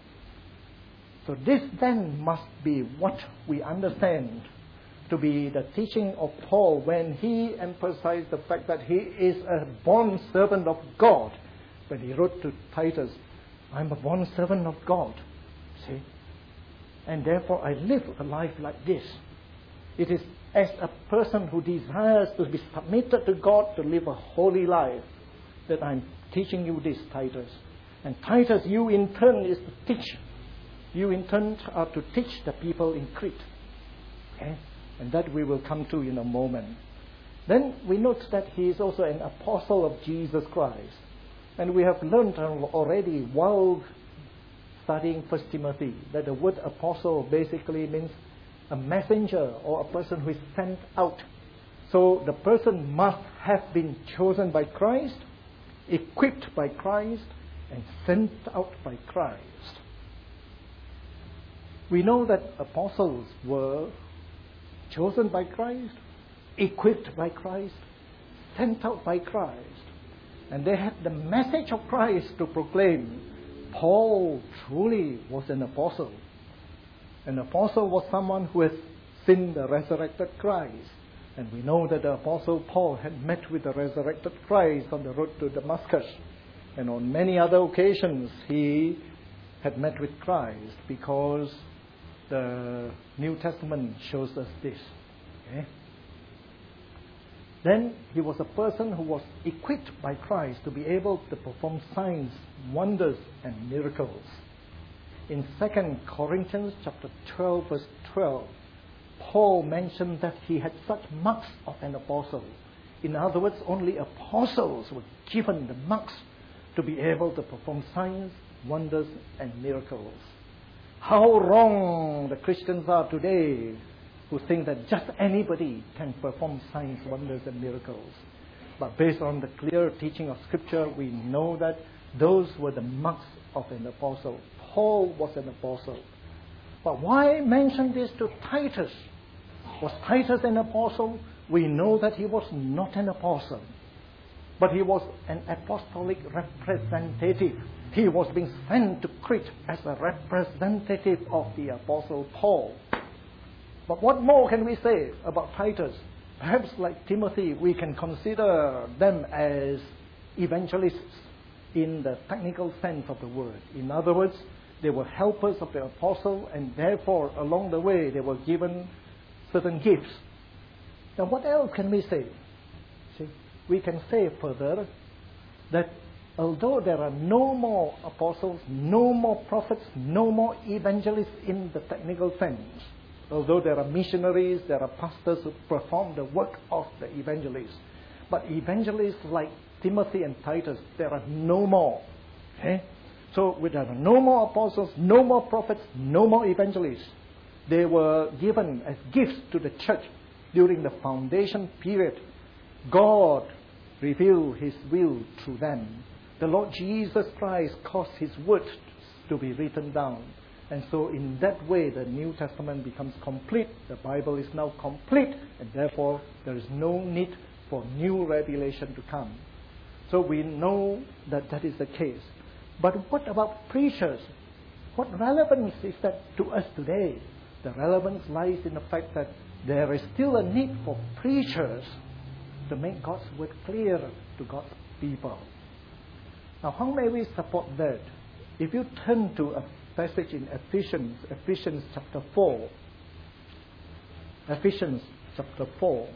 So this then must be what we understand to be the teaching of Paul when he emphasized the fact that he is a born servant of God. When he wrote to Titus, I'm a born servant of God. See? And therefore I live a life like this. It is as a person who desires to be submitted to God, to live a holy life, that I'm teaching you this, Titus. And Titus, you in turn is to teach. You in turn are to teach the people in Crete. Okay? And that we will come to in a moment. Then we note that he is also an apostle of Jesus Christ. And we have learned already while studying First Timothy that the word apostle basically means a messenger or a person who is sent out. So the person must have been chosen by Christ, equipped by Christ, and sent out by Christ. We know that apostles were chosen by Christ, equipped by Christ, sent out by Christ. And they had the message of Christ to proclaim. Paul truly was an apostle. An apostle was someone who has seen the resurrected Christ. And we know that the apostle Paul had met with the resurrected Christ on the road to Damascus. And on many other occasions, he had met with Christ, because the New Testament shows us this. Okay? Then he was a person who was equipped by Christ to be able to perform signs, wonders, and miracles. In Second Corinthians chapter twelve, verse twelve, Paul mentioned that he had such marks of an apostle. In other words, only apostles were given the marks to be able to perform signs, wonders, and miracles. How wrong the Christians are today, who think that just anybody can perform signs, wonders, and miracles. But based on the clear teaching of Scripture, we know that those were the marks of an apostle. Paul was an apostle. But why mention this to Titus? Was Titus an apostle? We know that he was not an apostle, but he was an apostolic representative. He was being sent to Crete as a representative of the apostle Paul. But what more can we say about Titus? Perhaps like Timothy, we can consider them as evangelists in the technical sense of the word. In other words, they were helpers of the apostle, and therefore along the way they were given certain gifts. Now what else can we say? See, we can say further that although there are no more apostles, no more prophets, no more evangelists in the technical sense, although there are missionaries, there are pastors who perform the work of the evangelists, but evangelists like Timothy and Titus, there are no more. Okay? So there are no more apostles, no more prophets, no more evangelists. They were given as gifts to the church during the foundation period. God revealed His will through them. The Lord Jesus Christ caused His word to be written down. And so in that way the New Testament becomes complete. The Bible is now complete, and therefore there is no need for new revelation to come. So we know that that is the case. But what about preachers? What relevance is that to us today? The relevance lies in the fact that there is still a need for preachers to make God's word clear to God's people. Now, how may we support that? If you turn to a passage in Ephesians, Ephesians chapter four, Ephesians chapter four,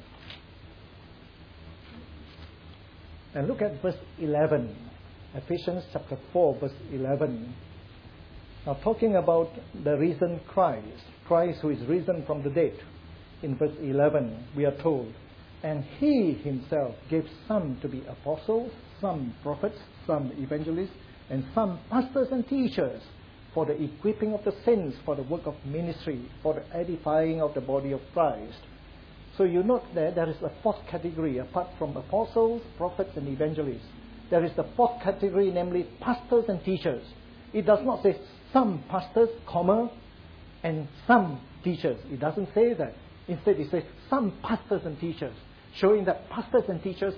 and look at verse eleven. Ephesians chapter four, verse eleven. Now, talking about the risen Christ, Christ who is risen from the dead. In verse eleven, we are told, and He Himself gave some to be apostles, some prophets, some evangelists, and some pastors and teachers, for the equipping of the saints, for the work of ministry, for the edifying of the body of Christ. So you note there, there is a fourth category, apart from apostles, prophets, and evangelists. There is the fourth category, namely pastors and teachers. It does not say some pastors, comma, and some teachers. It doesn't say that. Instead, it says some pastors and teachers, showing that pastors and teachers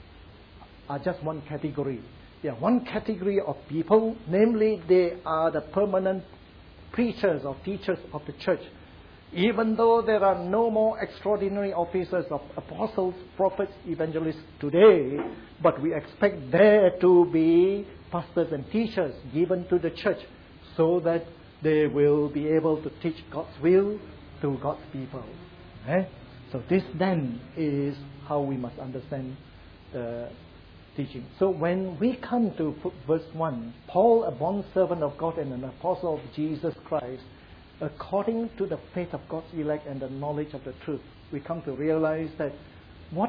are just one category. They are one category of people, namely they are the permanent preachers or teachers of the church. Even though there are no more extraordinary offices of apostles, prophets, evangelists today, but we expect there to be pastors and teachers given to the church so that they will be able to teach God's will to God's people. Okay? So this then is how we must understand the teaching. So when we come to verse one, Paul, a bondservant of God and an apostle of Jesus Christ, according to the faith of God's elect and the knowledge of the truth, we come to realize that what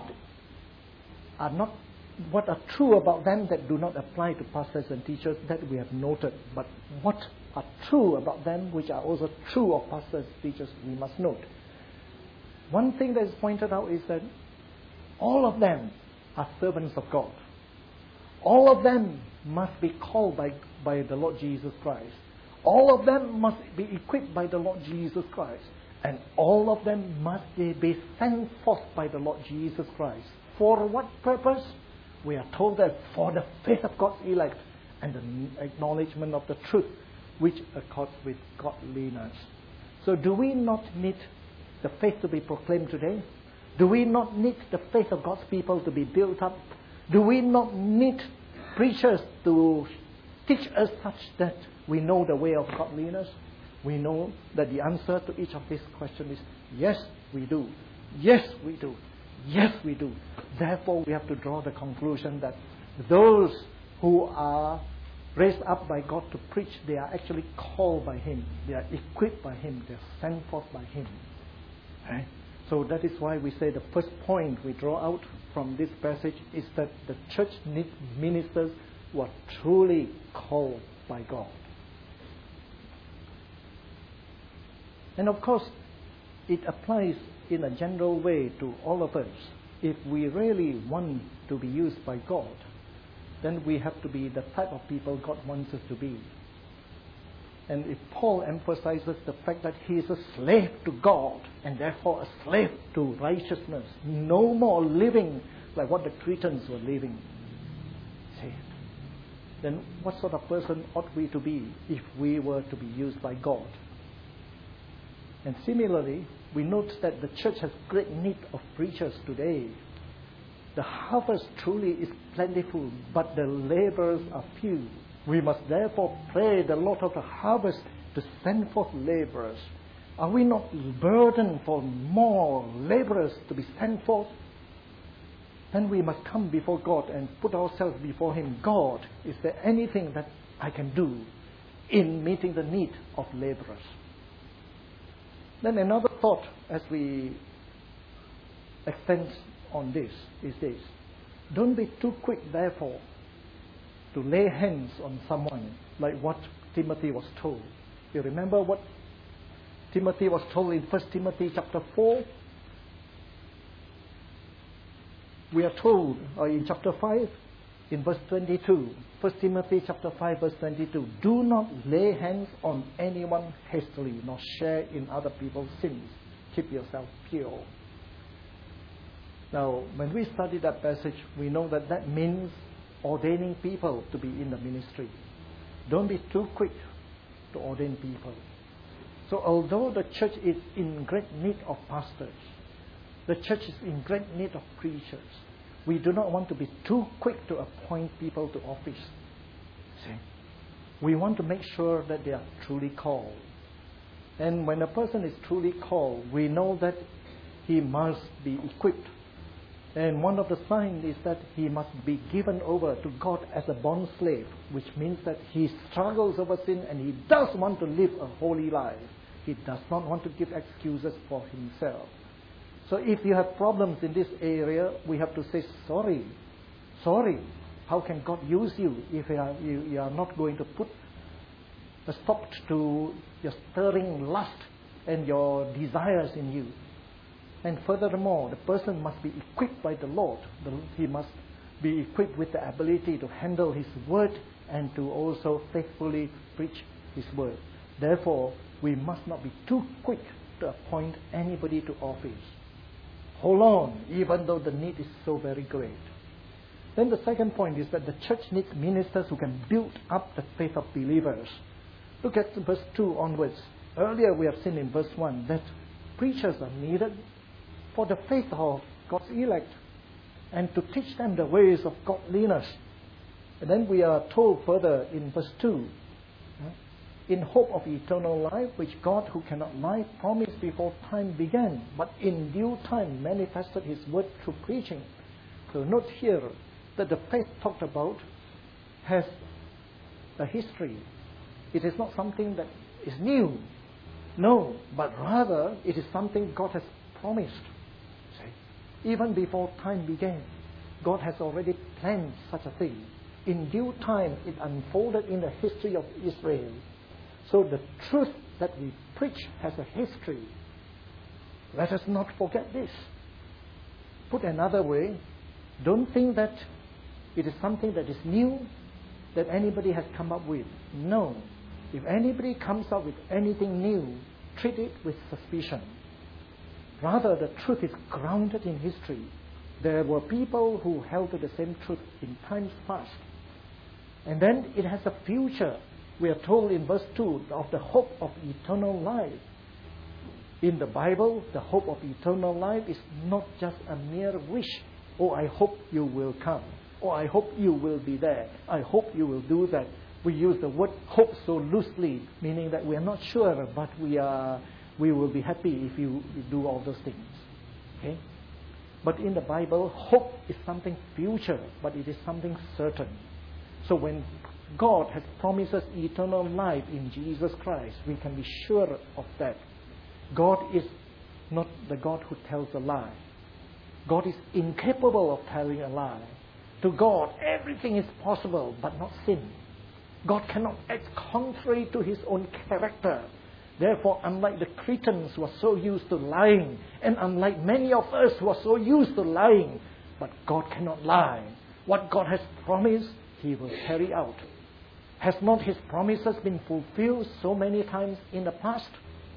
are not what are true about them that do not apply to pastors and teachers, that we have noted, but what are true about them which are also true of pastors and teachers, we must note. One thing that is pointed out is that all of them are servants of God. All of them must be called by, by the Lord Jesus Christ. All of them must be equipped by the Lord Jesus Christ. And all of them must be sent forth by the Lord Jesus Christ. For what purpose? We are told that for the faith of God's elect and the acknowledgement of the truth, which accords with godliness. So do we not need the faith to be proclaimed today? Do we not need the faith of God's people to be built up? Do we not need preachers to teach us such that we know the way of godliness? We know that the answer to each of these questions is yes, we do. Yes, we do. Yes, we do. Therefore, we have to draw the conclusion that those who are raised up by God to preach, they are actually called by Him. They are equipped by Him. They are sent forth by Him. Right? So that is why we say the first point we draw out from this passage is that the church needs ministers who are truly called by God. And of course, it applies in a general way to all of us. If we really want to be used by God, then we have to be the type of people God wants us to be. And if Paul emphasizes the fact that he is a slave to God and therefore a slave to righteousness, no more living like what the Cretans were living, see, then what sort of person ought we to be if we were to be used by God? And similarly, we note that the church has great need of preachers today. The harvest truly is plentiful, but the laborers are few. We must therefore pray the Lord of the harvest to send forth laborers. Are we not burdened for more laborers to be sent forth? Then we must come before God and put ourselves before Him. God, is there anything that I can do in meeting the need of laborers? Then another thought as we extend on this is this. Don't be too quick, therefore, to lay hands on someone like what Timothy was told. You remember what Timothy was told in First Timothy chapter four? We are told, or in chapter five, in verse twenty-two, First Timothy chapter five, verse twenty-two, do not lay hands on anyone hastily, nor share in other people's sins. Keep yourself pure. Now, when we study that passage, we know that that means ordaining people to be in the ministry. Don't be too quick to ordain people. So although the church is in great need of pastors, the church is in great need of preachers, we do not want to be too quick to appoint people to office. See? We want to make sure that they are truly called. And when a person is truly called, we know that he must be equipped. And one of the signs is that he must be given over to God as a bond slave, which means that he struggles over sin and he does want to live a holy life. He does not want to give excuses for himself. So if you have problems in this area, we have to say, sorry, sorry. How can God use you if you are, you, you are not going to put a stop to your stirring lust and your desires in you? And furthermore, the person must be equipped by the Lord. He must be equipped with the ability to handle His word and to also faithfully preach His word. Therefore, we must not be too quick to appoint anybody to office. Hold on, even though the need is so very great. Then the second point is that the church needs ministers who can build up the faith of believers. Look at verse two onwards. Earlier we have seen in verse one that preachers are needed for the faith of God's elect and to teach them the ways of godliness. And then we are told further in verse two, in hope of eternal life, which God, who cannot lie, promised before time began, but in due time manifested His word through preaching. So note here that the faith talked about has a history. It is not something that is new. No, but rather it is something God has promised. See? Even before time began, God has already planned such a thing. In due time, it unfolded in the history of Israel. So the truth that we preach has a history. Let us not forget this. Put another way, don't think that it is something that is new, that anybody has come up with. No. If anybody comes up with anything new, treat it with suspicion. Rather, the truth is grounded in history. There were people who held to the same truth in times past. And then it has a future. We are told in verse two of the hope of eternal life. In the Bible, the hope of eternal life is not just a mere wish. Oh, I hope you will come. Oh, I hope you will be there. I hope you will do that. We use the word hope so loosely, meaning that we are not sure, but we are we will be happy if you, you do all those things. Okay? But in the Bible, hope is something future, but it is something certain. So when God has promised us eternal life in Jesus Christ, we can be sure of that. God is not the God who tells a lie. God is incapable of telling a lie. To God, everything is possible, but not sin. God cannot act contrary to His own character. Therefore, unlike the Cretans who are so used to lying, and unlike many of us who are so used to lying, but God cannot lie. What God has promised, He will carry out. Has not His promises been fulfilled so many times in the past?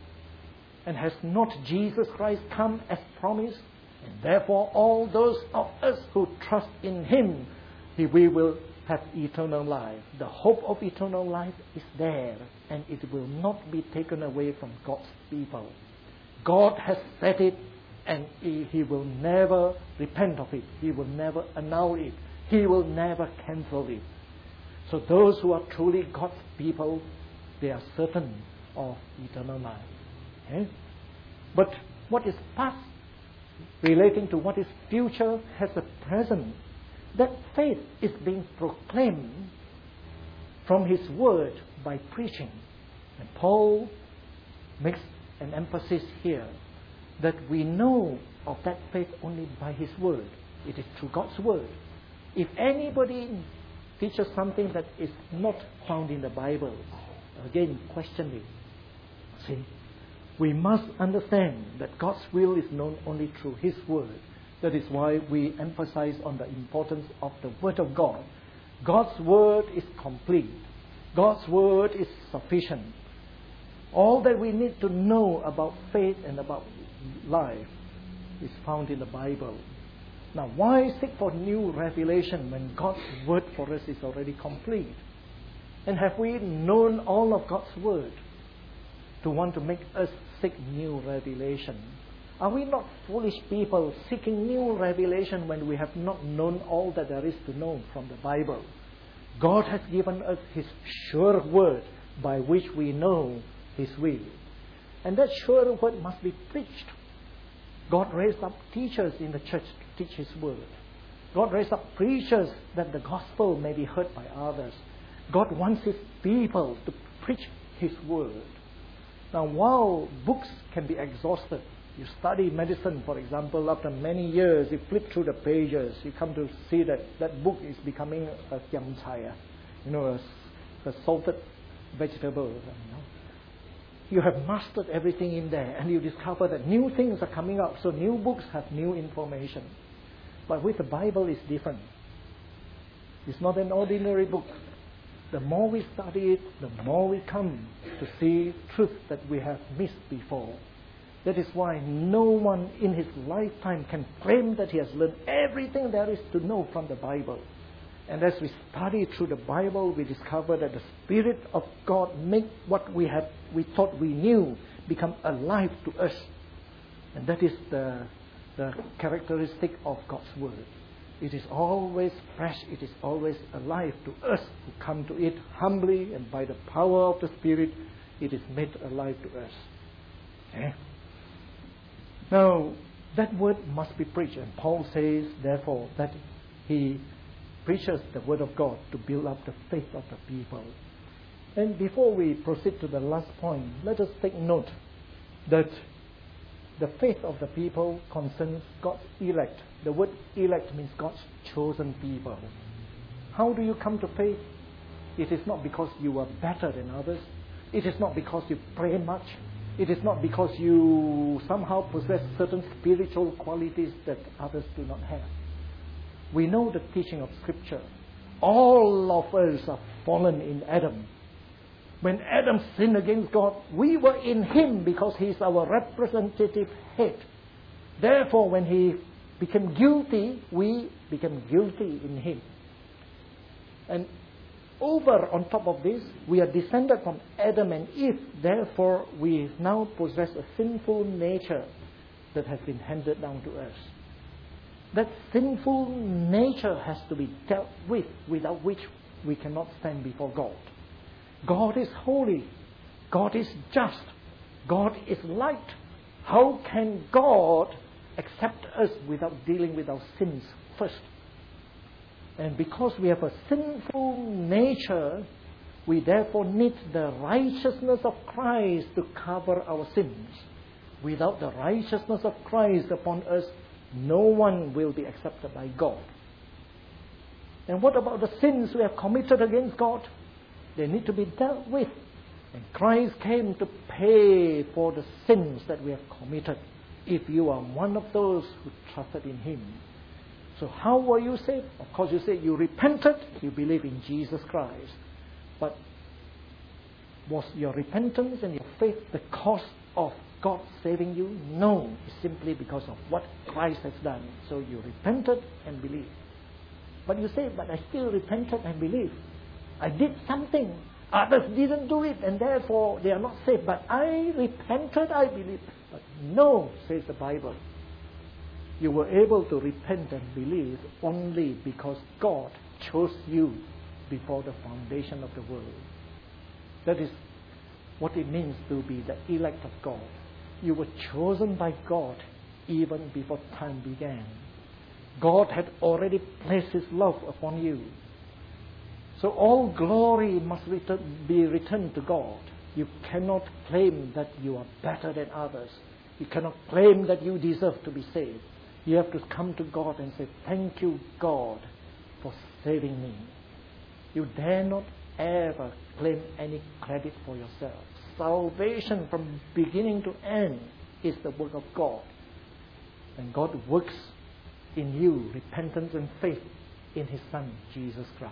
And has not Jesus Christ come as promised? And therefore, all those of us who trust in Him, we will have eternal life. The hope of eternal life is there, and it will not be taken away from God's people. God has said it, and He, he will never repent of it. He will never annul it. He will never cancel it. So those who are truly God's people, they are certain of eternal life. Okay? But what is past relating to what is future has a present. That faith is being proclaimed from His Word by preaching. And Paul makes an emphasis here that we know of that faith only by His Word. It is through God's Word. If anybody teaches something that is not found in the Bible, again, question it. See, we must understand that God's will is known only through His Word. That is why we emphasize on the importance of the Word of God. God's Word is complete. God's Word is sufficient. All that we need to know about faith and about life is found in the Bible. Now, why seek for new revelation when God's Word for us is already complete? And have we known all of God's Word to want to make us seek new revelation? Are we not foolish people seeking new revelation when we have not known all that there is to know from the Bible? God has given us His sure Word by which we know His will. And that sure Word must be preached. God raised up teachers in the church to teach His Word. God raised up preachers that the gospel may be heard by others. God wants His people to preach His Word. Now, while books can be exhausted, you study medicine, for example, after many years, you flip through the pages, you come to see that that book is becoming a giam chai, you know, a, a salted vegetable. You know. You have mastered everything in there, and you discover that new things are coming up, so new books have new information. But with the Bible, it's different. It's not an ordinary book. The more we study it, the more we come to see truth that we have missed before. That is why no one in his lifetime can claim that he has learned everything there is to know from the Bible. And as we study through the Bible, we discover that the Spirit of God make what we had, we thought we knew, become alive to us. And that is the, the characteristic of God's Word. It is always fresh, it is always alive to us who come to it humbly, and by the power of the Spirit, it is made alive to us. Okay? Now, that word must be preached, and Paul says, therefore, that he preaches the Word of God to build up the faith of the people. And before we proceed to the last point, let us take note that the faith of the people concerns God's elect. The word elect means God's chosen people. How do you come to faith? It is not because you are better than others. It is not because you pray much. It is not because you somehow possess certain spiritual qualities that others do not have. We know the teaching of Scripture. All of us are fallen in Adam. When Adam sinned against God, we were in him because he is our representative head. Therefore, when he became guilty, we became guilty in him. And over on top of this, we are descended from Adam and Eve. Therefore, we now possess a sinful nature that has been handed down to us. That sinful nature has to be dealt with, without which we cannot stand before God. God is holy. God is just. God is light. How can God accept us without dealing with our sins first? And because we have a sinful nature, we therefore need the righteousness of Christ to cover our sins. Without the righteousness of Christ upon us, no one will be accepted by God. And what about the sins we have committed against God? They need to be dealt with. And Christ came to pay for the sins that we have committed, if you are one of those who trusted in Him. So how were you saved? Of course you say you repented, you believe in Jesus Christ. But was your repentance and your faith the cause of God saving you? No, it's simply because of what Christ has done. So you repented and believed. But you say, but I still repented and believed. I did something. Others didn't do it, and therefore they are not saved. But I repented, I believed. But no, says the Bible. You were able to repent and believe only because God chose you before the foundation of the world. That is what it means to be the elect of God. You were chosen by God even before time began. God had already placed His love upon you. So all glory must return, be returned to God. You cannot claim that you are better than others. You cannot claim that you deserve to be saved. You have to come to God and say, thank you, God, for saving me. You dare not ever claim any credit for yourself. Salvation from beginning to end is the work of God. And God works in you repentance and faith in His Son, Jesus Christ.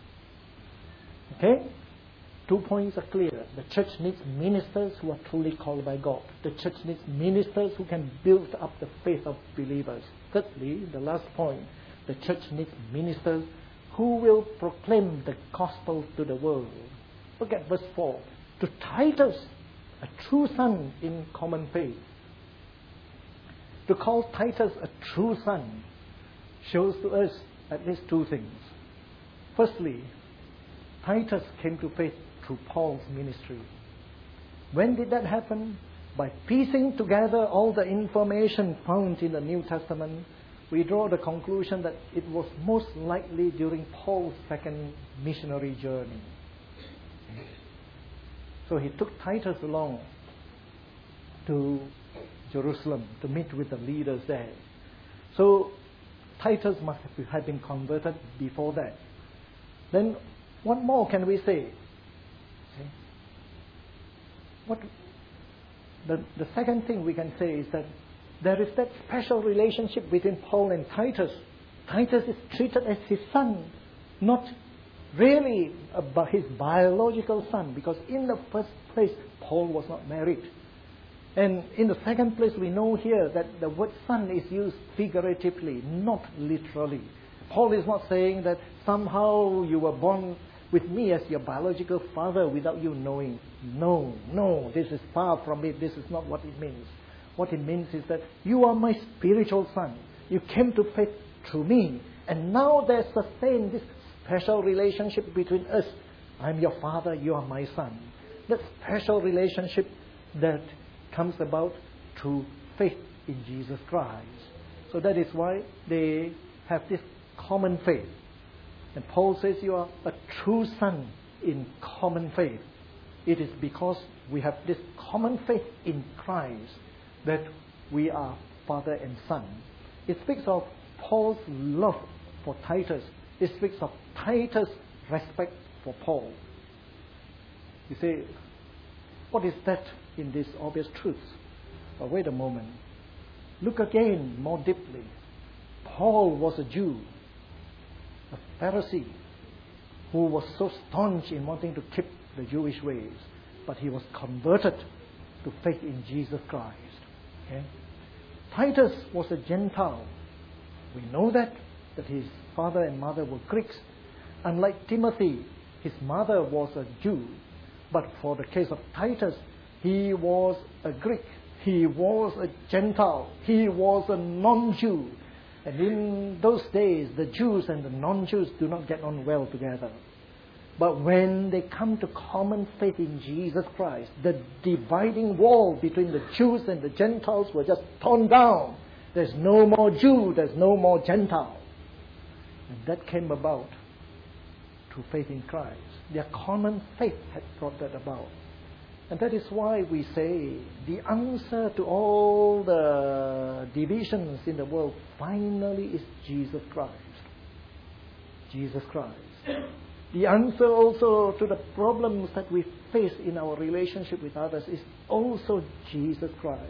Okay? Two points are clear. The church needs ministers who are truly called by God. The church needs ministers who can build up the faith of believers. Thirdly, the last point, the church needs ministers who will proclaim the gospel to the world. Look at verse four. To Titus, a true son in common faith. To call Titus a true son shows to us at least two things. Firstly, Titus came to faith through Paul's ministry. When did that happen? By piecing together all the information found in the New Testament, we draw the conclusion that it was most likely during Paul's second missionary journey. So he took Titus along to Jerusalem to meet with the leaders there. So Titus must have been converted before that. Then what more can we say? See? What the, the second thing we can say is that there is that special relationship between Paul and Titus. Titus is treated as his son, not really about his biological son, because in the first place, Paul was not married. And in the second place, we know here that the word son is used figuratively, not literally. Paul is not saying that somehow you were born with me as your biological father without you knowing. No, no, this is far from it. This is not what it means. What it means is that you are my spiritual son. You came to faith through me. And now there's sustained this special relationship between us. I'm your father, you are my son. That special relationship that comes about through faith in Jesus Christ. So that is why they have this common faith. And Paul says you are a true son in common faith. It is because we have this common faith in Christ that we are father and son. It speaks of Paul's love for Titus. It speaks of Titus' respect for Paul. You say, what is that in these obvious truths? But wait a moment. Look again more deeply. Paul was a Jew, a Pharisee, who was so staunch in wanting to keep the Jewish ways, but he was converted to faith in Jesus Christ. Okay? Titus was a Gentile. We know that, that his father and mother were Greeks. Unlike Timothy, his mother was a Jew. But for the case of Titus, he was a Greek. He was a Gentile. He was a non-Jew. And in those days, the Jews and the non-Jews do not get on well together. But when they come to common faith in Jesus Christ, the dividing wall between the Jews and the Gentiles were just torn down. There's no more Jew, there's no more Gentile. And that came about through faith in Christ. Their common faith had brought that about. And that is why we say the answer to all the divisions in the world finally is Jesus Christ. Jesus Christ. The answer also to the problems that we face in our relationship with others is also Jesus Christ.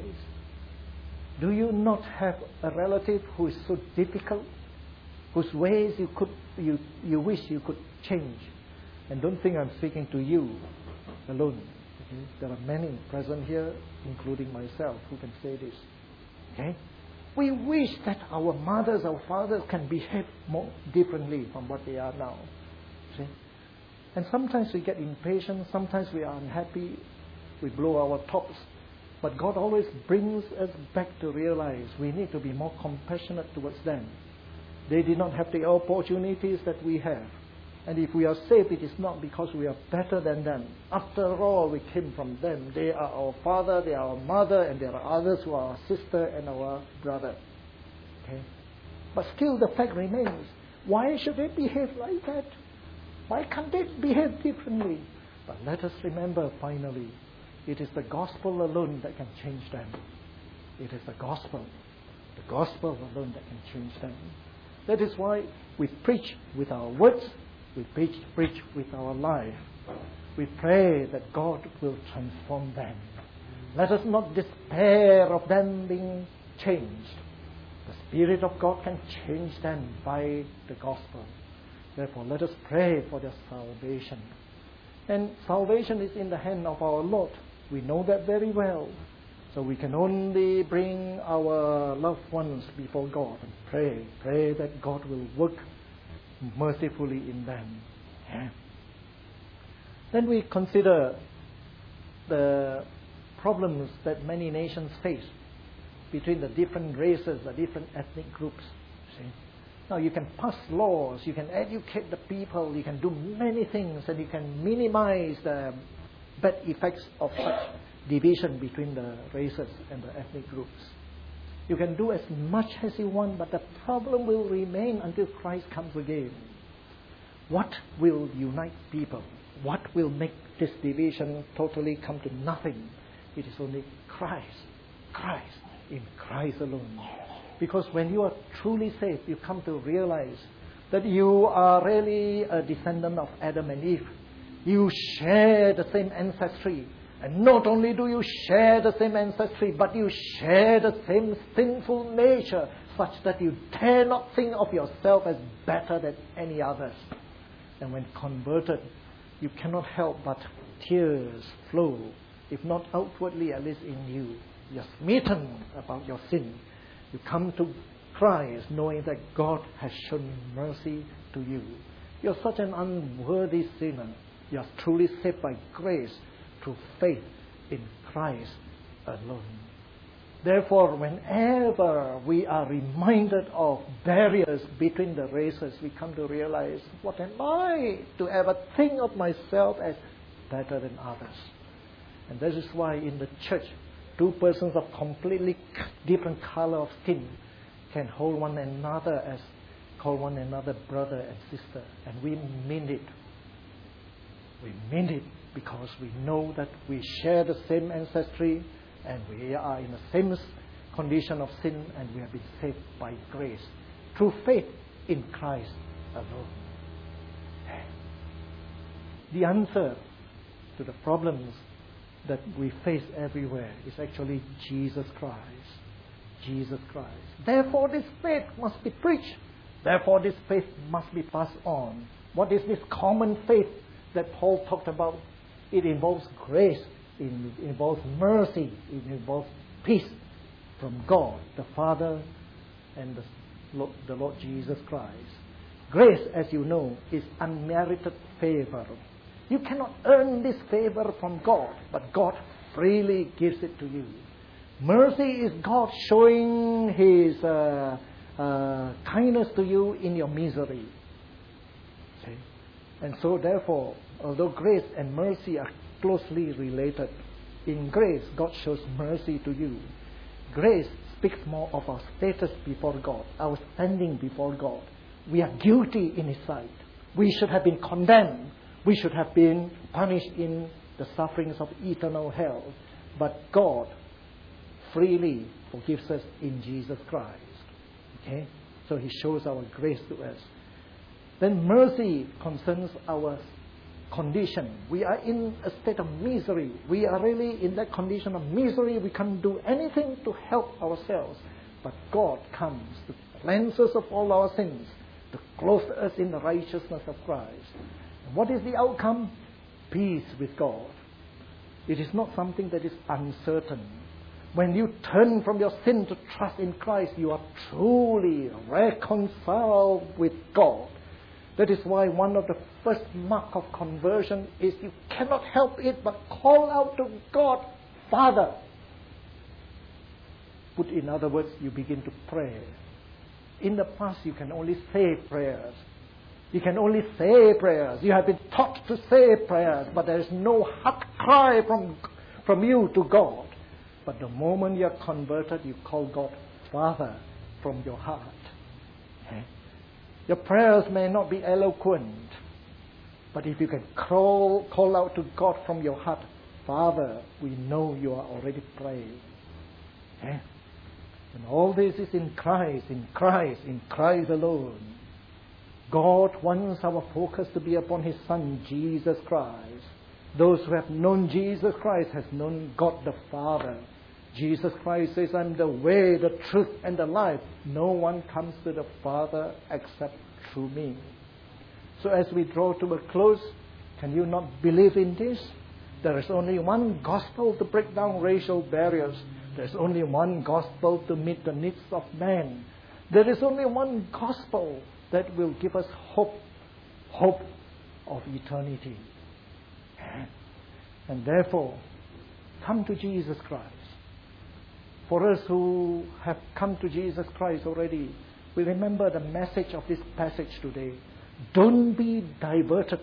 Do you not have a relative who is so difficult, whose ways you could you, you wish you could change? And don't think I'm speaking to you alone. Okay? There are many present here, including myself, who can say this. Okay? We wish that our mothers, our fathers can behave more differently from what they are now. See? And sometimes we get impatient, sometimes we are unhappy, we blow our tops. But God always brings us back to realize we need to be more compassionate towards them. They did not have the opportunities that we have. And if we are saved, it is not because we are better than them. After all, we came from them. They are our father, they are our mother, and there are others who are our sister and our brother. Okay? But still the fact remains, why should they behave like that? Why can't they behave differently? But let us remember finally, it is the gospel alone that can change them. It is the gospel. The gospel alone that can change them. That is why we preach with our words, we preach, preach with our life. We pray that God will transform them. Let us not despair of them being changed. The Spirit of God can change them by the gospel. Therefore, let us pray for their salvation. And salvation is in the hand of our Lord. We know that very well. So we can only bring our loved ones before God and pray. Pray that God will work mercifully in them. Yeah. Then we consider the problems that many nations face between the different races, the different ethnic groups. See? Now you can pass laws, you can educate the people, you can do many things, and you can minimize the bad effects of such division between the races and the ethnic groups. You can do as much as you want, but the problem will remain until Christ comes again. What will unite people? What will make this division totally come to nothing? It is only Christ. Christ. In Christ alone. Because when you are truly saved, you come to realize that you are really a descendant of Adam and Eve. You share the same ancestry. And not only do you share the same ancestry, but you share the same sinful nature, such that you dare not think of yourself as better than any others. And when converted, you cannot help but tears flow, if not outwardly, at least in you. You're smitten about your sin. You come to Christ knowing that God has shown mercy to you. You're such an unworthy sinner. You're truly saved by grace through faith in Christ alone. Therefore, whenever we are reminded of barriers between the races, we come to realize, what am I to ever think of myself as better than others? And this is why in the church, two persons of completely different color of skin can hold one another as, call one another brother and sister. And we mean it. We mean it because we know that we share the same ancestry and we are in the same condition of sin, and we have been saved by grace through faith in Christ alone. The answer to the problems that we face everywhere is actually Jesus Christ. Jesus Christ. Therefore, this faith must be preached. Therefore, this faith must be passed on. What is this common faith that Paul talked about? It involves grace. It involves mercy. It involves peace from God, the Father, and the Lord, the Lord Jesus Christ. Grace, as you know, is unmerited favor. You cannot earn this favor from God, but God freely gives it to you. Mercy is God showing His uh, uh, kindness to you in your misery. See? And so therefore, although grace and mercy are closely related, in grace God shows mercy to you. Grace speaks more of our status before God, our standing before God. We are guilty in His sight. We should have been condemned. We should have been punished in the sufferings of eternal hell. But God freely forgives us in Jesus Christ. Okay? So He shows our grace to us. Then mercy concerns our condition. We are in a state of misery. We are really in that condition of misery. We can't do anything to help ourselves. But God comes to cleanse us of all our sins, to clothe us in the righteousness of Christ. And what is the outcome? Peace with God. It is not something that is uncertain. When you turn from your sin to trust in Christ, you are truly reconciled with God. That is why one of the first mark of conversion is you cannot help it but call out to God, Father. Put in other words, you begin to pray. In the past, you can only say prayers. You can only say prayers. You have been taught to say prayers, but there is no heart cry from, from you to God. But the moment you are converted, you call God Father from your heart. Okay? Your prayers may not be eloquent, but if you can call, call out to God from your heart, Father, we know you are already praying. Okay? And all this is in Christ, in Christ, in Christ alone. God wants our focus to be upon His Son, Jesus Christ. Those who have known Jesus Christ have known God the Father. Jesus Christ says, I'm the way, the truth, and the life. No one comes to the Father except through me. So as we draw to a close, can you not believe in this? There is only one gospel to break down racial barriers. There is only one gospel to meet the needs of man. There is only one gospel that will give us hope, hope of eternity. And therefore, come to Jesus Christ. For us who have come to Jesus Christ already, we remember the message of this passage today. Don't be diverted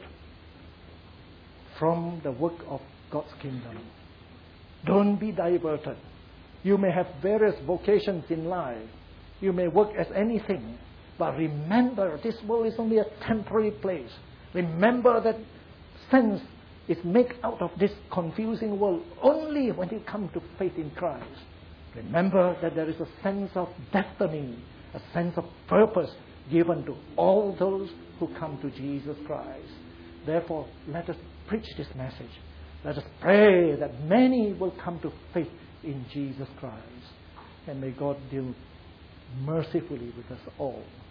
from the work of God's kingdom. Don't be diverted. You may have various vocations in life. You may work as anything. But remember, this world is only a temporary place. Remember that sense is made out of this confusing world only when you come to faith in Christ. Remember that there is a sense of destiny, a sense of purpose given to all those who come to Jesus Christ. Therefore, let us preach this message. Let us pray that many will come to faith in Jesus Christ. And may God deal mercifully with us all.